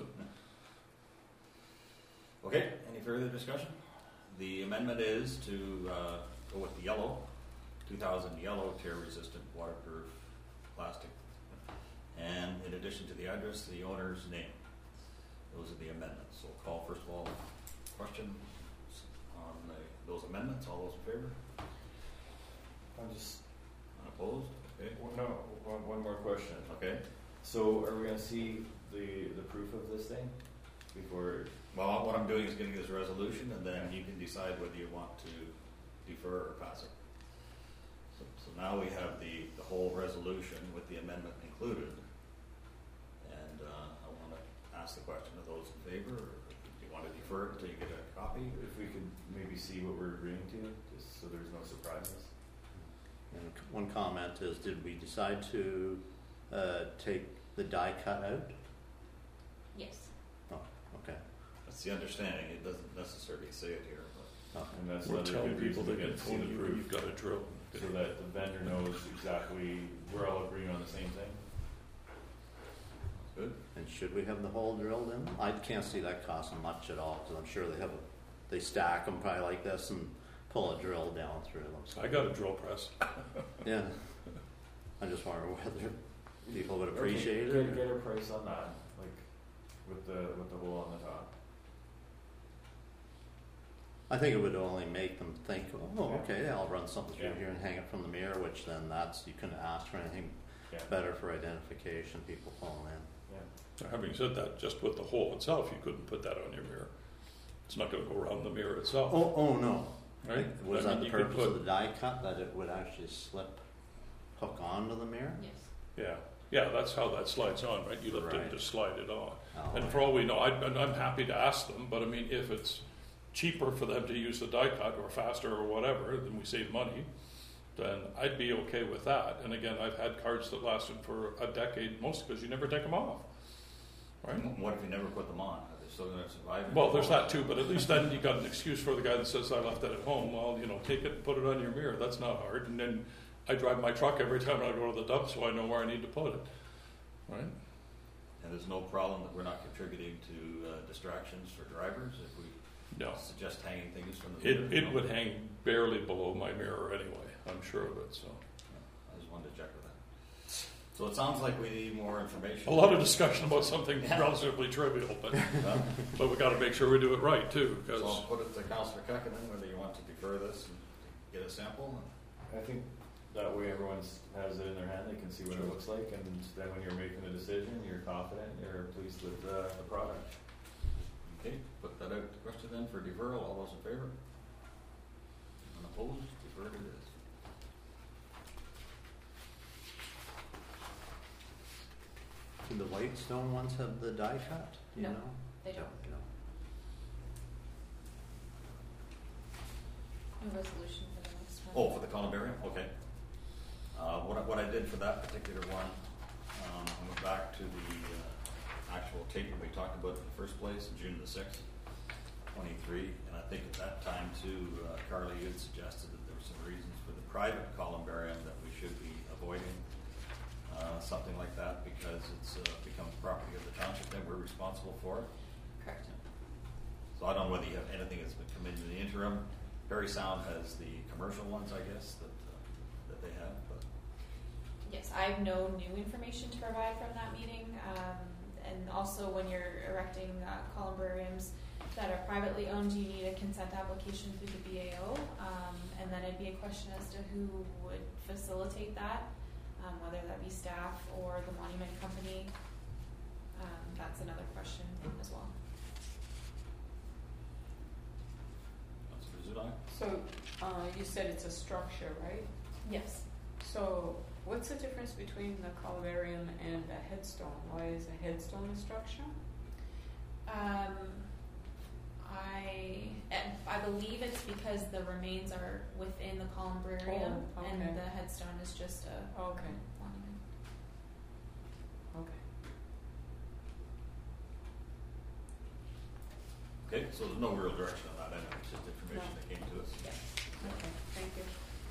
Okay, any further discussion? The amendment is to uh, go with the yellow, two thousand yellow tear-resistant waterproof plastic. And in addition to the address, the owner's name. Those are the amendments. So call first of all, questions on the, those amendments. All those in favor? I'm just, Unopposed? Okay. no, one, one more question. Okay. So are we gonna see the, the proof of this thing before? Well, what I'm doing is getting this resolution, and then you can decide whether you want to defer or pass it. So, so now we have the, the whole resolution with the amendment included. And uh, I want to ask the question, are those in favor, or do you want to defer it until you get a copy? If we could maybe see what we're agreeing to, just so there's no surprises. And one comment is, did we decide to uh, take the die cut out? Yes. Oh, okay. That's the understanding. It doesn't necessarily say it here, but Oh. And that's We're another telling good people reason they to can get see phone the you, proof, you've got a drill. so that the vendor knows exactly we're all agreeing on the same thing. good. And should we have the hole drilled in? I can't see that costing much at all, because I'm sure they have, a, they stack them probably like this and pull a drill down through them. So, I got a drill press. yeah. I just wonder whether people would Okay, appreciate get, it. Get a price on that, like with the with the hole on the top. I think it would only make them think, oh, Yeah. okay, I'll run something through Yeah. here and hang it from the mirror, which then that's, you couldn't ask for anything Yeah. better for identification, people pulling in. Yeah. Having said that, just with the hole itself, you couldn't put that on your mirror. It's not going to go around the mirror itself, Oh, oh no. right? Was I that mean, the you could purpose of put- the die cut, that it would actually slip, hook onto the mirror? Yes. Yeah, yeah, that's how that slides on, right? You lift it Right. and just slide it on. Oh, And for all we know, I, and I'm happy to ask them, but I mean, if it's cheaper for them to use the die cut or faster or whatever, then we save money, then I'd be okay with that. And again, I've had cards that lasted for a decade, mostly because you never take them off, right? What if you never put them on? Are they still going to survive? Well, there's that too, but at least then you got an excuse for the guy that says I left it at home. Well, you know, take it and put it on your mirror. That's not hard. And then I drive my truck every time I go to the dump, so I know where I need to put it, right? And there's no problem that we're not contributing to uh, distractions for drivers if we No, suggest hanging things from the mirror? it it would hang barely below my mirror anyway. I'm sure of it. So I just wanted to check with that. So it sounds like we need more information. a lot of discussion about something Yeah. relatively trivial, but Well, but we got to make sure we do it right too, So I'll because put it to Councillor Kekkonen, whether you want to defer this and get a sample. I think that way everyone has it in their hand, they can see what it looks like, and then when you're making the decision, you're confident, you're pleased with the, the product. Okay, put that out to question then for deferral. All those in favor? Unopposed? Deferred it is. Do the Whitestone ones have the die cut? Do you No, know? They don't. No. No resolution for the next one. Oh, for the columbarium? Okay. Uh, what, I- what I did for that particular one, um, I went back to the uh, actual tape that we talked about in the first place, June the sixth, twenty-three. And I think at that time too, uh, Carly, you had suggested that there were some reasons for the private columbarium that we should be avoiding. Uh, something like that, because it's uh, becomes property of the township and we're responsible for it. Correct. So I don't know whether you have anything that's been come in in the interim. Perry Sound has the commercial ones, I guess, that uh, that they have. But Yes, I have no new information to provide from that meeting. Um, and also, when you're erecting uh, columbariums that are privately owned, you need a consent application through the B A O. Um, and then it'd be a question as to who would facilitate that, um, whether that be staff or the monument company. Um, that's another question as well. Councilor Zudon? So, uh, you said it's a structure, right? Yes. So, what's the difference between the columbarium and a headstone? Why is a headstone a structure? Um, I and I believe it's because the remains are within the columbarium, Oh, okay. and the headstone is just a Okay. monument. Okay. Okay, so there's no real direction on that end. It's just information No. that came to us. Yes. Okay. Thank you.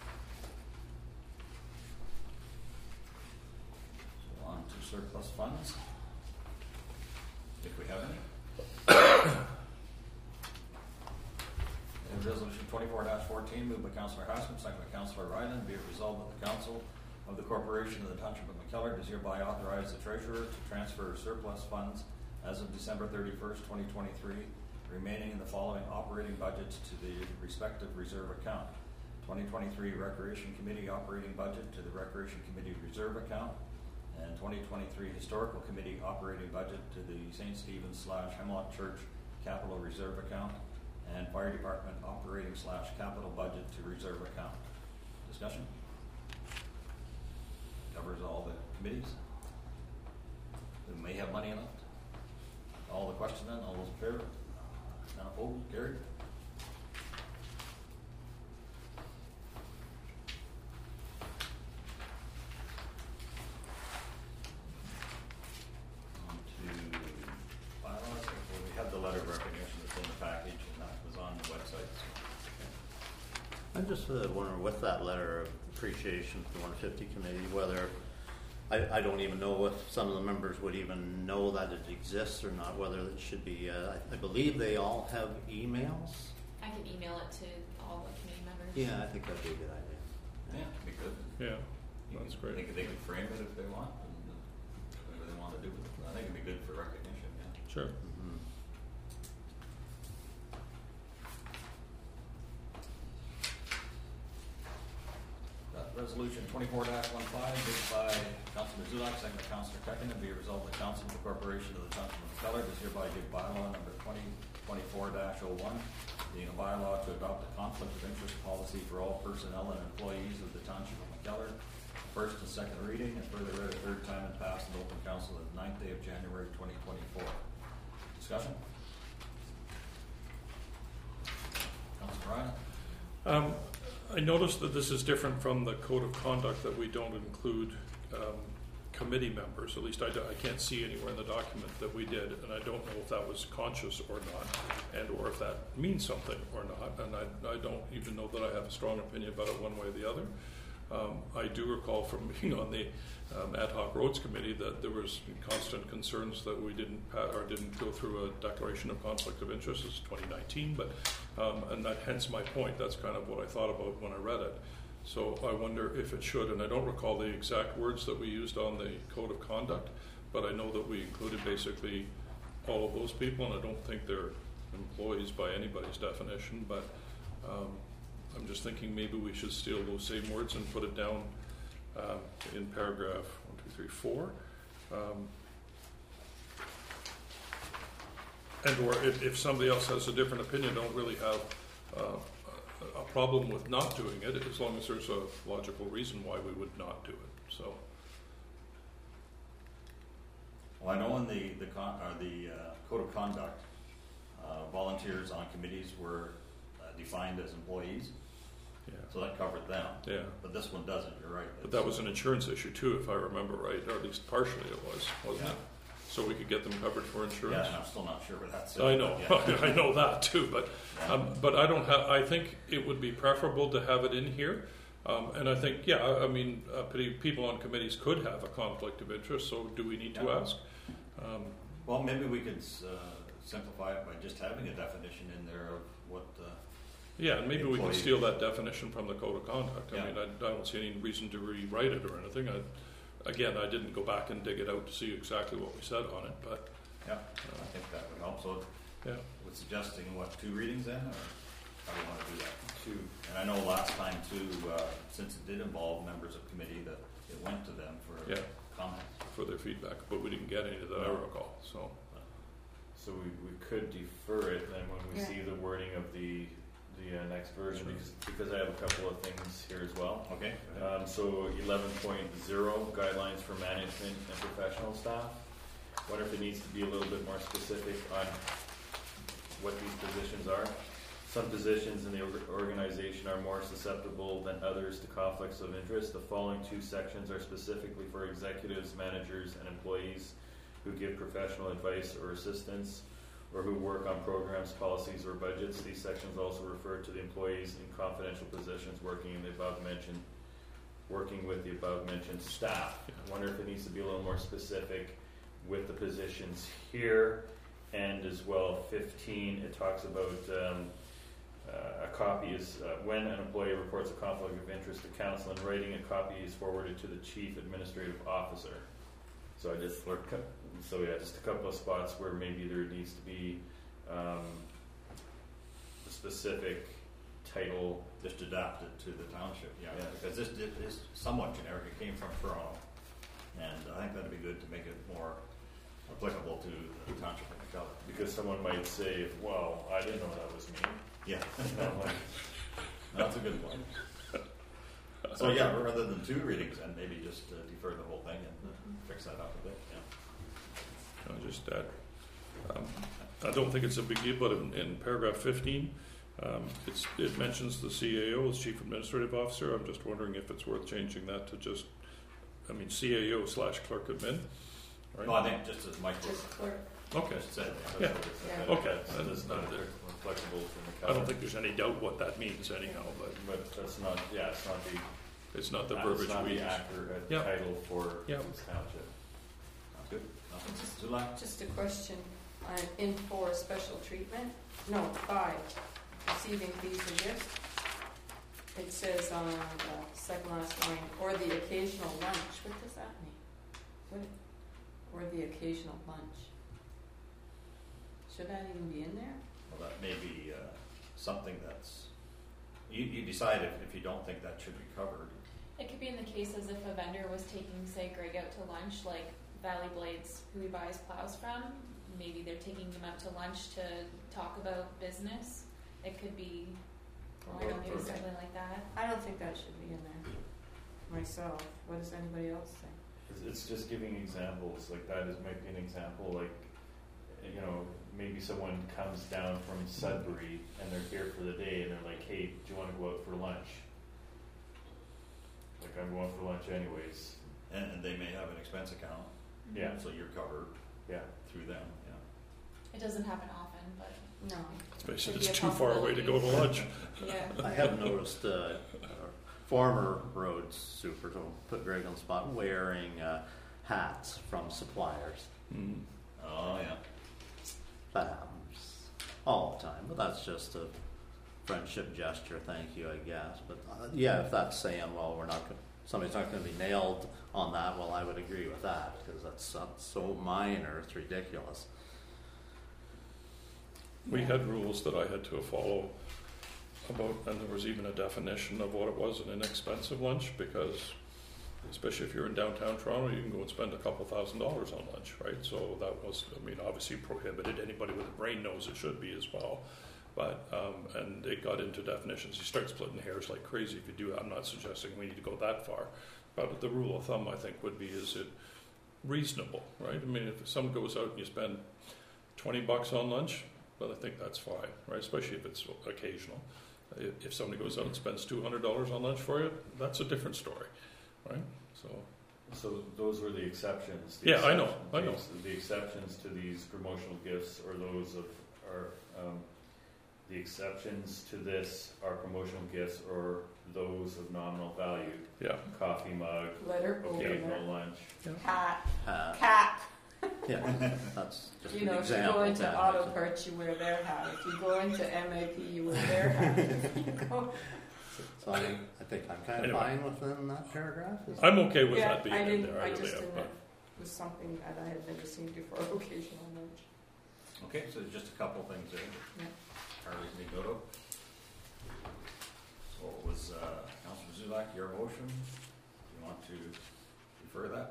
So on to surplus funds, if we have any. And resolution twenty-four fourteen, moved by Councillor Haskell, second by Councillor Ryland, be it resolved that the council of the corporation of the township of McKellar does hereby authorize the treasurer to transfer surplus funds as of December thirty-first, twenty twenty-three, remaining in the following operating budgets to the respective reserve account. twenty twenty-three Recreation Committee operating budget to the Recreation Committee reserve account, and twenty twenty-three Historical Committee operating budget to the Saint Stephen's slash Hemlock Church capital reserve account, and Fire Department operating slash capital budget to reserve account. Discussion? Covers all the committees. We may have money left. All the question then, all those in favor? None opposed, carried. On to bylaws. Well, we have the letter of recognition that's in the package, and that was on the website. I'm just uh, wondering, with that letter of appreciation for the one fifty committee, whether, I, I don't even know if some of the members would even know that it exists or not, whether it should be, uh, I, I believe they all have emails. I can email it to all the committee members. Yeah, I think that'd be a good idea. Yeah, be good. Yeah, You that's can- great. They could, they could frame it if they want, and uh, whatever they want to do with it. I think it'd be good for recognition, yeah. Sure. Mhm. Uh, Resolution twenty-four dash one five, moved by Councilor Zudon, second by Councilor Tucken, and be it resolved that Council of the Corporation of the Township of McKellar does hereby give bylaw number twenty twenty-four dash oh one, being a bylaw to adopt a conflict of interest policy for all personnel and employees of the Township of McKellar. First and second reading, and further read a third time and passed in open council the ninth day of January twenty twenty-four. Discussion? Councilor Ryan? Um, I noticed that this is different from the code of conduct, that we don't include um, committee members. At least I, do, I can't see anywhere in the document that we did, and I don't know if that was conscious or not, and or if that means something or not. And I, I don't even know that I have a strong opinion about it one way or the other. Um, I do recall from being on the um, ad hoc roads committee that there was constant concerns that we didn't pa- or didn't go through a declaration of conflict of interest. It's twenty nineteen, but um, and that hence my point. That's kind of what I thought about when I read it. So I wonder if it should, and I don't recall the exact words that we used on the code of conduct, but I know that we included basically all of those people, and I don't think they're employees by anybody's definition, but um, I'm just thinking maybe we should steal those same words and put it down um, in paragraph one, two, three, four. Um, and or if, if somebody else has a different opinion, don't really have uh, a problem with not doing it, as long as there's a logical reason why we would not do it. So, Well, I know in the the, con- uh, the uh, code of conduct, uh, volunteers on committees were uh, defined as employees, yeah, so that covered them. yeah. But this one doesn't. You're right. But that was an insurance issue too, if I remember right, or at least partially it was, wasn't Yeah. it? so we could get them covered for Yeah, insurance. and I'm still not sure where that's. I know, Yeah. I know that too, but Yeah. um, but I don't have. I think it would be preferable to have it in here, um, and I think yeah. I, I mean, uh, pe- people on committees could have a conflict of interest. So do we need to Yeah. ask? Um, Well, maybe we could uh, simplify it by just having a definition in there of what. Uh, yeah, and maybe we can Employee. steal that definition from the code of conduct. I Yeah. mean, I, I don't see any reason to rewrite it or anything. I, again, I didn't go back and dig it out to see exactly what we said on it, but yeah, uh, I think that would help. So, yeah. with suggesting what two readings then, or how do you want to do that? Two. And I know last time too, uh, since it did involve members of committee, that it went to them for Yeah. comment. for their feedback, but we didn't get any that I No. recall. So So we, we could defer it then when we Yeah. see the wording of the the uh, next version, because, because I have a couple of things here as well. Okay. go ahead. Um, so eleven point zero, guidelines for management and professional staff. Wonder if it needs to be a little bit more specific on what these positions are. Some positions in the org- organization are more susceptible than others to conflicts of interest. The following two sections are specifically for executives, managers, and employees who give professional advice or assistance, or who work on programs, policies, or budgets. These sections also refer to the employees in confidential positions working in the above mentioned, working with the above mentioned staff. I wonder if it needs to be a little more specific with the positions here, and as well fifteen, it talks about um, uh, a copy is uh, when an employee reports a conflict of interest to council in writing, a copy is forwarded to the chief administrative officer. So I just, so yeah, just a couple of spots where maybe there needs to be um, a specific title. Just adapt it to the township, yeah, Yeah. because this it is somewhat generic. It came from Toronto, and I think that'd be good to make it more applicable to the township of McKellar. Because someone might say, well, I didn't know that was me. Yeah, You know, like, that's a good point. So yeah, rather than two readings, and maybe just uh, defer the whole thing and uh, fix that up a bit. Yeah. I'll just add. Um, I don't think it's a big deal, but in, in paragraph fifteen, um, it's, it mentions the C A O as Chief Administrative Officer. I'm just wondering if it's worth changing that to just, I mean, C A O slash Clerk Admin. Right? No, I think just as Mike Just clerk. Okay. just said. Yeah. That's what it said. Yeah. Okay. That is not flexible for I don't McKellar. think there's any doubt what that means anyhow, but But that's not, yeah, it's not the, it's not the that's verbiage not we the use. accurate Yeah. title for Yeah. this township. Sounds good. Nothing to like. Just a question, uh, in for special treatment, no, five, receiving fees and gifts. It says on the second last line, or the occasional lunch, what does that mean? What, or the occasional lunch? Should that even be in there? Well, that may be uh, something that's, you, you decide if, if you don't think that should be covered. It could be in the case as if a vendor was taking, say, Greg out to lunch, like Valley Blades, who he buys plows from. Maybe they're taking him out to lunch to talk about business. It could be, I don't know, maybe Okay. something like that. I don't think that should be in there, myself. What does anybody else think? It's, it's just giving examples, like that is might be an example, like, you know, maybe someone comes down from Sudbury and they're here for the day and they're like, hey, do you want to go out for lunch? Like, I'm going for lunch anyways. And, and they may have an expense account, Yeah, so you're covered yeah. through them, yeah. It doesn't happen often, but No. Basically, Could be it's a too far away to go to lunch. Yeah. I have noticed uh, our former road super, to put Greg on the spot, wearing uh, hats from suppliers. Mm. Oh, yeah. That happens all the time, but that's just a friendship gesture. Thank you, I guess. But uh, yeah, if that's saying, well, we're not going, somebody's not going to be nailed on that. Well, I would agree with that because that's, that's so minor, it's ridiculous. We had rules that I had to follow about, and there was even a definition of what it was an inexpensive lunch, because especially if you're in downtown Toronto, you can go and spend a couple thousand dollars on lunch, right? So that was, I mean, obviously prohibited. Anybody with a brain knows it should be as well. But, um, and it got into definitions. You start splitting hairs like crazy if you do that. I'm not suggesting we need to go that far. But the rule of thumb, I think, would be, is it reasonable, right? I mean, if someone goes out and you spend twenty bucks on lunch, well, I think that's fine, right? Especially if it's occasional. If, if somebody goes out and spends two hundred dollars on lunch for you, that's a different story, right? So So those were the exceptions. The Yeah, I know, exception- I know. the ex- The exceptions to these promotional gifts or those of, are, um, the exceptions to this are promotional gifts or those of nominal value. Yeah, Coffee mug, Letter occasional opener, lunch. hat, Uh, cap. yeah, that's just You an know, if you example. go into Tab. auto parts, you wear their hat. If you go into M A P, you wear their hat. If you go- So I, I think I'm kind of Anyway. fine within that paragraph. Is I'm okay with Yeah, that being I in didn't, there. I really just am, didn't, but- it was something that I had never seen before, occasional lunch. Okay, so there's just a couple things there Yeah. that Charlie's need to go to. So it was, uh, Councilor Zulak, your motion. Do you want to refer that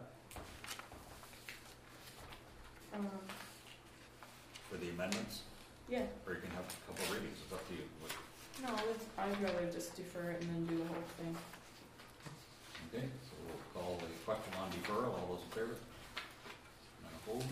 Um, for the amendments? yeah, Or you can have a couple readings, it's up to you. What- no, it's, I'd rather just defer it and then do the whole thing. Okay, so we'll call the question on deferral. All those in favor? None opposed?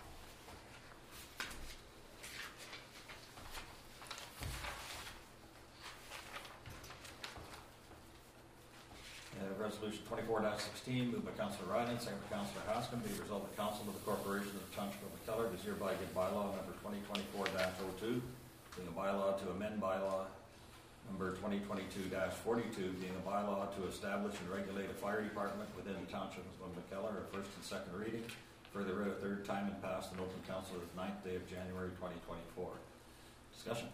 Uh, resolution twenty-four sixteen, moved by Councilor Ryan, second by Councilor Haskin, be it resolved the Council of the Corporation of the Township of McKellar does hereby give bylaw number twenty twenty-four dash oh two, being a bylaw to amend bylaw number twenty twenty-two dash forty-two, being a bylaw to establish and regulate a fire department within the Township of McKellar, a first and second reading, further read a third time and passed in open council the ninth day of January twenty twenty-four. Discussion.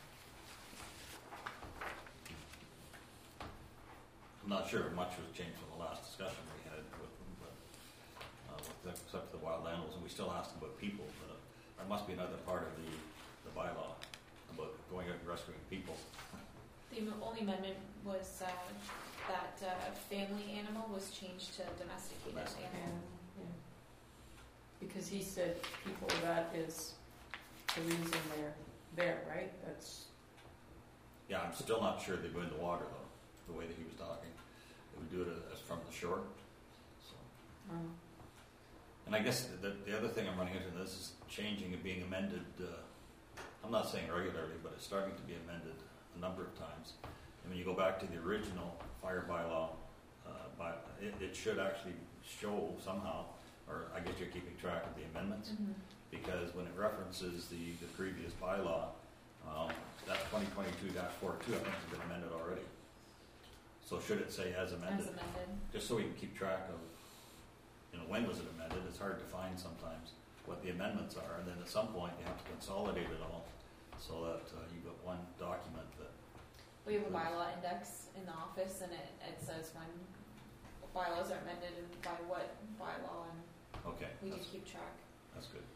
I'm not sure much was changed from the last discussion we had with them, but, uh, with the- except for the wild animals, and we still asked about people, but uh, there must be another part of the, the bylaw about going out and rescuing people. The m- only amendment was uh, that uh, family animal was changed to domesticated Domestic. animal. And, yeah. Because he said people, that is the reason they're there, right? That's, Yeah, I'm still not sure they go in the water though, the way that he was talking. They would do it as from the shore. So, um, and I guess the, the other thing I'm running into, this is changing and being amended, uh, I'm not saying regularly, but it's starting to be amended a number of times. And when you go back to the original fire bylaw, uh, by, it, it should actually show somehow, or I guess you're keeping track of the amendments, Mm-hmm. because when it references the, the previous bylaw, um, that twenty twenty-two dash forty-two, I think has been amended already. So should it say as amended? As amended. Just so we can keep track of, you know, when was it amended? It's hard to find sometimes what the amendments are, and then at some point you have to consolidate it all so that uh, you've got one document that. We have a bylaw index in the office, and it, it says when bylaws are amended and by what bylaw, and Okay, we do that's, keep track. that's good.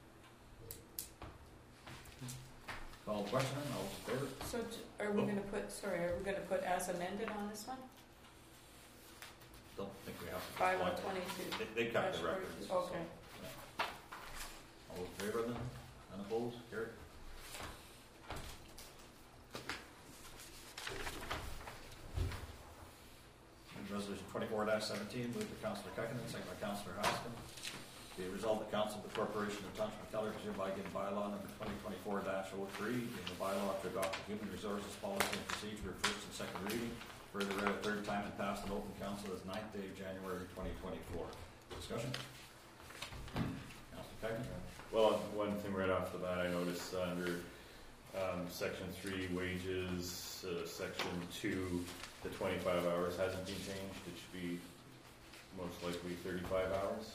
Call the question, all those in favor? so j- are we gonna put, sorry, are we gonna put as amended on this one? Don't think we have to. Bylaw point it. twenty-two. They, they cut the Dash records. forty-two. Okay. So, yeah. All those in favor then? Unopposed? Carried. And resolution twenty-four seventeen, moved by Councilor Kuckinen, second by Councilor Hoskin. Be it resolved the Council of the Corporation of Township of McKellar does hereby give bylaw number twenty twenty-four dash oh three, being a bylaw to adopt a human resources policy and procedure, first and second reading, further read a third time and passed in open council this ninth day of January twenty twenty-four. Discussion? Councilor Kuckinen? Well, one thing right off the bat, I noticed uh, under um, section three wages, uh, section two, the twenty-five hours hasn't been changed. It should be most likely thirty-five hours.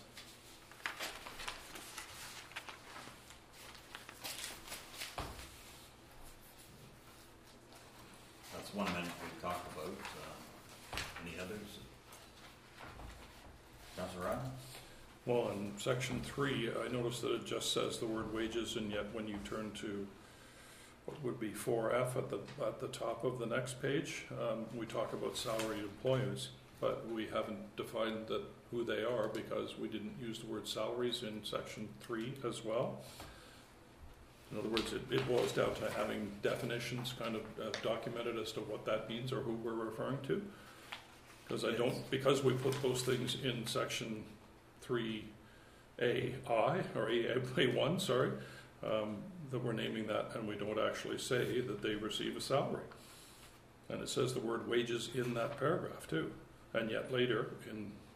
That's one amendment we talked about. Uh, any others? Councilor Ryan? Well, in section three, I noticed that it just says the word wages, and yet when you turn to what would be four F at the, at the top of the next page, um, we talk about salaried employees, but we haven't defined that who they are because we didn't use the word salaries in section three as well. In other words, it, it boils down to having definitions kind of uh, documented as to what that means or who we're referring to. Because I don't, because we put those things in section three A I, or A one, sorry, um, that we're naming that, and we don't actually say that they receive a salary. And it says the word wages in that paragraph too. And yet later, in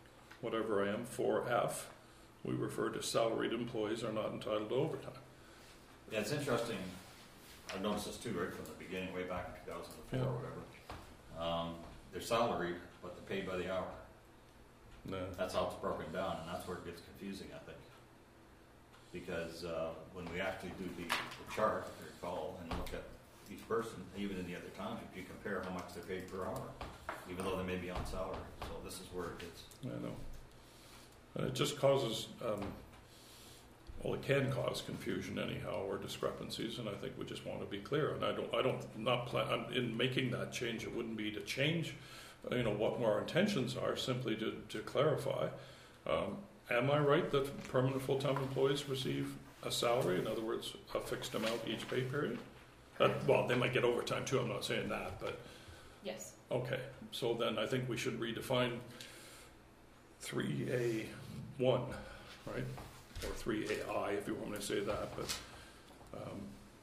whatever I am, four F, we refer to salaried employees are not entitled to overtime. Yeah, it's interesting. I've noticed this too, right from the beginning, way back in two thousand four Yeah. or whatever. Um, they're salaried, but they're paid by the hour. No. That's how it's broken down, and that's where it gets confusing, I think. Because uh, when we actually do the, the chart, if you recall, and look at each person, even in the other township, you compare how much they're paid per hour, even though they may be on salary. So this is where it gets. I know. And it just causes, um, well, it can cause confusion anyhow, or discrepancies, and I think we just want to be clear. And I don't, I don't, not plan, I'm, in making that change, it wouldn't be to change, uh, you know, what our intentions are, simply to, to clarify. Um, am I right that permanent full-time employees receive a salary, in other words, a fixed amount each pay period? Uh, well, they might get overtime too, I'm not saying that, but, Yes. okay. So then I think we should redefine three A one, right? Or three A I, if you want me to say that, but um,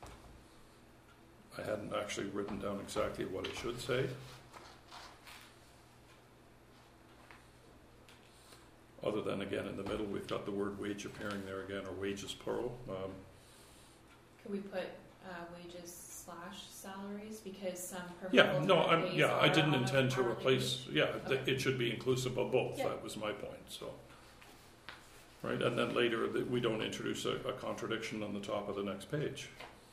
I hadn't actually written down exactly what it should say. Other than, again, in the middle, we've got the word wage appearing there again, or wages plural. Um, Could we put uh, wages slash salaries, because some permanent yeah, no, full-time I'm, employees yeah, I are didn't on a intend to hourly replace, wage? yeah, th- Okay. it should be inclusive of both, Yeah. that was my point, so. Right, and then later, that we don't introduce a, a contradiction on the top of the next page.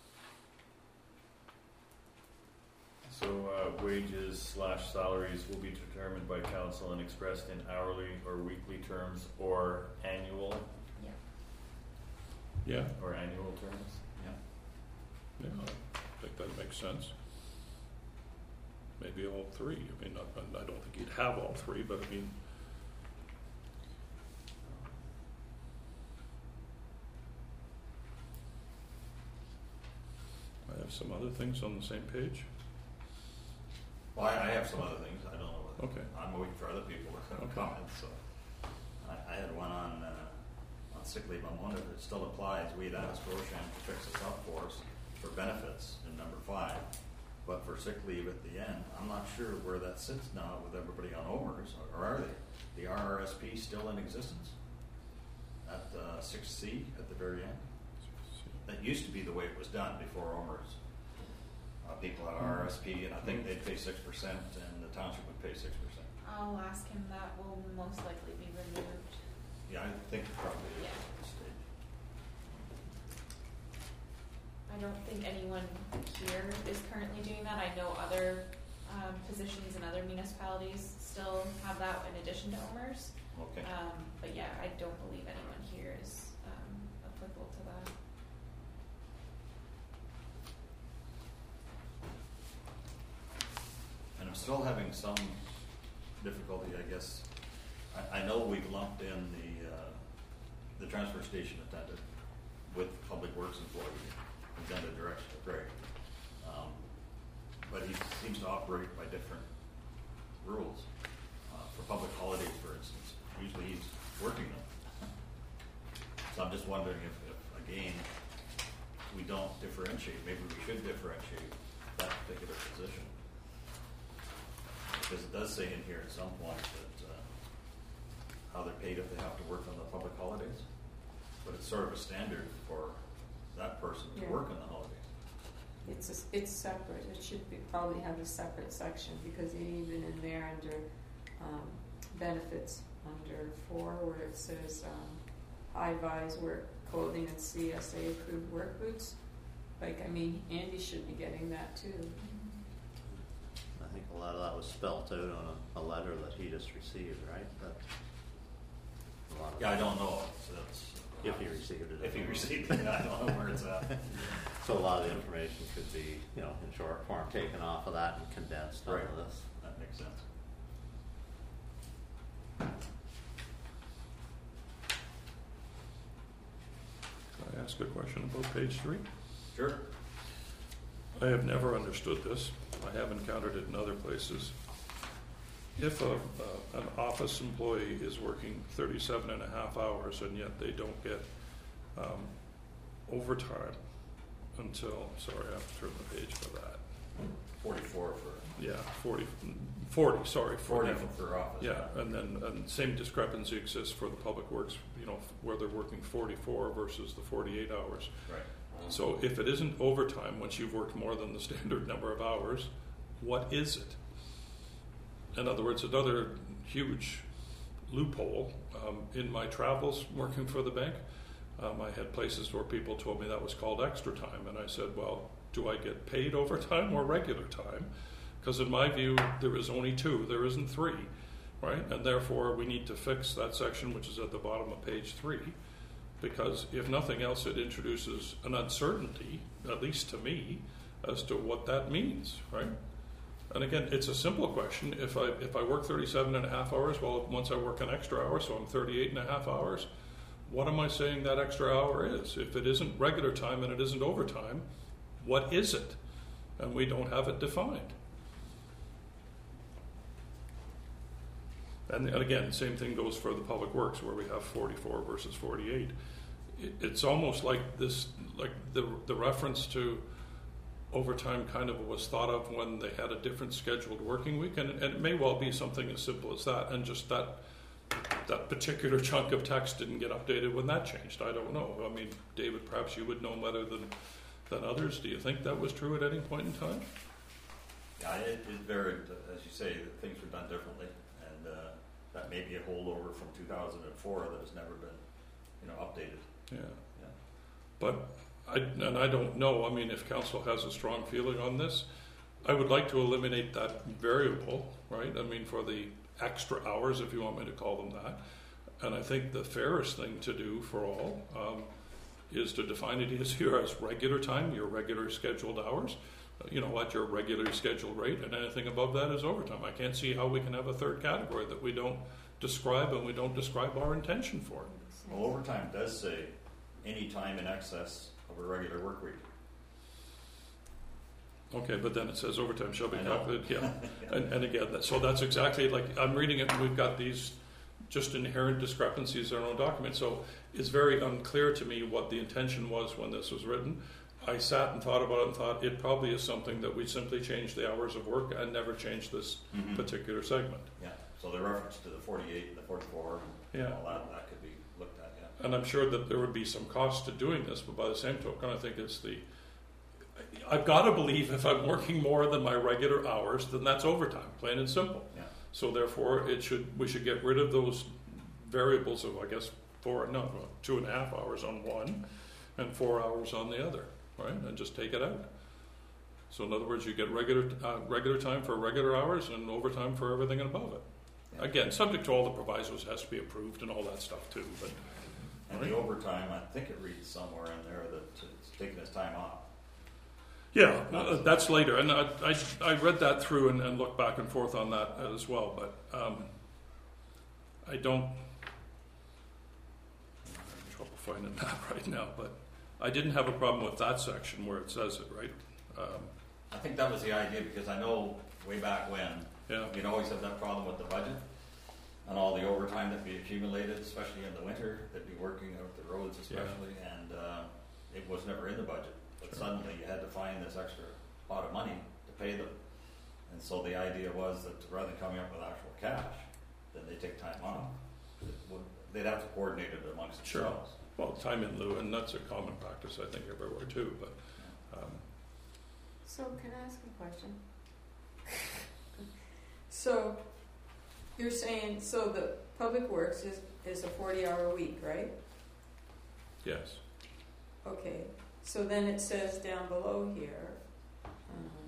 So uh, wages slash salaries will be determined by council and expressed in hourly or weekly terms or annual Yeah. Yeah, or annual terms. yeah, I think that makes sense. Maybe all three, I mean, not, I don't think you'd have all three, but I mean, I have some other things on the same page. Well, I, I have some other things. I don't know. What, Okay. I'm waiting for other people to Okay. comment. So I, I had one on uh, on sick leave. I'm wondering if it still applies. We had asked Roshan to fix this up for us for benefits in number five, but for sick leave at the end, I'm not sure where that sits now with everybody on O M E R S, or, or are they? The R R S P still in existence at uh, six C at the very end? That used to be the way it was done before O M E R S. Uh, people had R R S P, and I think they'd pay six percent, and the township would pay six percent. I'll ask him. That will most likely be removed. Yeah, I think it probably is Yeah. at this stage. I don't think anyone here is currently doing that. I know other um, positions in other municipalities still have that in addition to O M E R S. Okay. Um, but yeah, I don't believe anyone here is um, applicable to that. And I'm still having some difficulty, I guess. I, I know we've lumped in the uh, the transfer station attendant with public works employee, who's under the direction of Greg. Um, but he seems to operate by different rules. Uh, for public holidays, for instance, usually he's working them. So I'm just wondering if, if again, we don't differentiate. Maybe we should differentiate that particular position. Because it does say in here at some point that uh, how they're paid if they have to work on the public holidays. But it's sort of a standard for that person to Yeah. work on the holidays. It's, a- it's separate, it should be, probably have a separate section, because even in there under, um, benefits, under four, where it says, um, high-vis work clothing and C S A approved work boots, like, I mean, Andy should be getting that too. I think a lot of that was spelt out on a, a letter that he just received, right? That, a lot of Yeah, I don't know. So that's, if he received it. if he received it, I don't know where it's at. So a lot of the information could be, you know, in short form, taken off of that and condensed Right. onto this. That makes sense. Can I ask a question about page three? Sure. I have never understood this. I have encountered it in other places. If a, uh, an office employee is working thirty-seven and a half hours and yet they don't get um, overtime until, sorry, I have to turn the page for that. forty-four for, Yeah, forty, forty, sorry, forty forty. for office. Yeah, and then, and same discrepancy exists for the public works, you know, where they're working forty-four versus the forty-eight hours. Right. So if it isn't overtime, once you've worked more than the standard number of hours, what is it? In other words, another huge loophole, um, in my travels working for the bank, um, I had places where people told me that was called extra time, and I said, well, do I get paid overtime or regular time? Because in my view, there is only two, there isn't three, right? And therefore, we need to fix that section, which is at the bottom of page three, because if nothing else, it introduces an uncertainty, at least to me, as to what that means, right? And again, it's a simple question. If I if I work thirty-seven and a half hours, well, once I work an extra hour, so I'm thirty-eight and a half hours, what am I saying that extra hour is? If it isn't regular time and it isn't overtime, what is it? And we don't have it defined. And, and again, same thing goes for the public works, where we have forty-four versus forty-eight. It, it's almost like this, like the the reference to overtime kind of was thought of when they had a different scheduled working week, and, and it may well be something as simple as that, and just that that particular chunk of text didn't get updated when that changed. I don't know. I mean, David, perhaps you would know better than than others. Do you think that was true at any point in time? Yeah, it, it varied, as you say, that things were done differently, and uh, that may be a holdover from two thousand four that has never been, you know, updated. Yeah. Yeah. But I, and I don't know, I mean, if council has a strong feeling on this, I would like to eliminate that variable, right? I mean, for the extra hours, if you want me to call them that. And I think the fairest thing to do for all um, is to define it as here as regular time, your regular scheduled hours, you know, at your regularly scheduled rate, and anything above that is overtime. I can't see how we can have a third category that we don't describe, and we don't describe our intention for it. Well, overtime does say any time in excess of a regular work week. Okay, but then it says overtime shall be I know. calculated, yeah. And, and again, that, so that's exactly, like, I'm reading it and we've got these just inherent discrepancies in our own document. So it's very unclear to me what the intention was when this was written. I sat and thought about it and thought it probably is something that we simply change the hours of work and never change this Mm-hmm. particular segment. Yeah, so the reference to the forty-eight and the forty-four and Yeah. all that, that could be looked at, yeah. And I'm sure that there would be some cost to doing this, but by the same token, I think it's the, I've got to believe if I'm working more than my regular hours, then that's overtime, plain and simple. Yeah. So therefore, it should we should get rid of those variables of, I guess, four, no, two and a half hours on one, and four hours on the other, right? And just take it out. So in other words, you get regular uh, regular time for regular hours and overtime for everything above it. Yeah. Again, subject to all the provisos, has to be approved and all that stuff too. But And right. the overtime, I think it reads somewhere in there that it's taking his time off. yeah, uh, that's later, and I, I, I read that through and, and looked back and forth on that as well. But um, I don't. I'm having trouble finding that right now, but I didn't have a problem with that section where it says it, right? Um, I think that was the idea, because I know way back when, yeah, we'd always have that problem with the budget and all the overtime that we accumulated, especially in the winter, that be working out the roads especially, and uh, it was never in the budget. But Sure. suddenly you had to find this extra pot of money to pay them. And so the idea was that rather than coming up with actual cash, then they take time off. It would, they'd have to coordinate it amongst Sure. themselves. well, time in lieu, and that's a common practice, I think, everywhere too. But um, So can I ask a question? So you're saying, so the public works is, is a forty hour week, right? yes, Okay, so then it says down below here, um,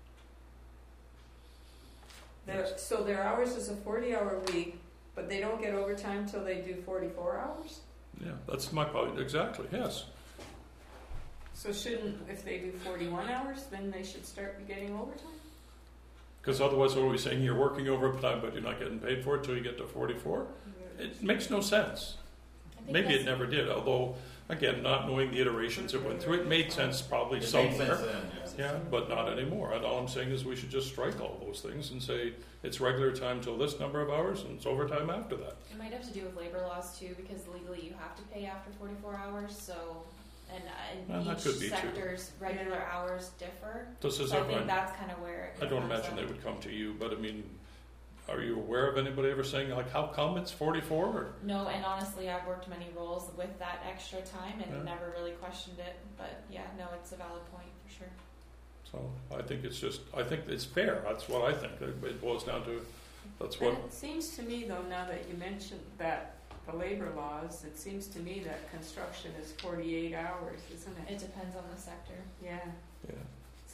their, Yes. so their hours is a forty hour week, but they don't get overtime till they do forty-four hours? yeah, that's my point exactly. Yes. So shouldn't, if they do forty-one hours, then they should start getting overtime? Because otherwise, what are we saying? You're working overtime, but you're not getting paid for it till you get to forty-four. It makes no sense. I think Maybe it that's- never did. Although, again, not knowing the iterations it went through, it made sense probably It made somewhere. sense then, yes. Yeah, but not anymore. And all I'm saying is we should just strike all those things and say it's regular time till this number of hours and it's overtime after that. It might have to do with labor laws too, because legally you have to pay after forty-four hours. So and Well, uh, that each could be true. sector's regular hours differ. Does this So I ever, think that's kind of where it I don't comes imagine up. they would come to you, but I mean, are you aware of anybody ever saying, like, how come it's forty-four? Or? No, and honestly, I've worked many roles with that extra time and Yeah. never really questioned it. But yeah, no, it's a valid point for sure. So I think it's just, I think it's fair. That's what I think. It it boils down to, that's But what, it seems to me, though, now that you mentioned that the labor laws, it seems to me that construction is forty-eight hours, isn't It it? depends on the sector. Yeah. yeah.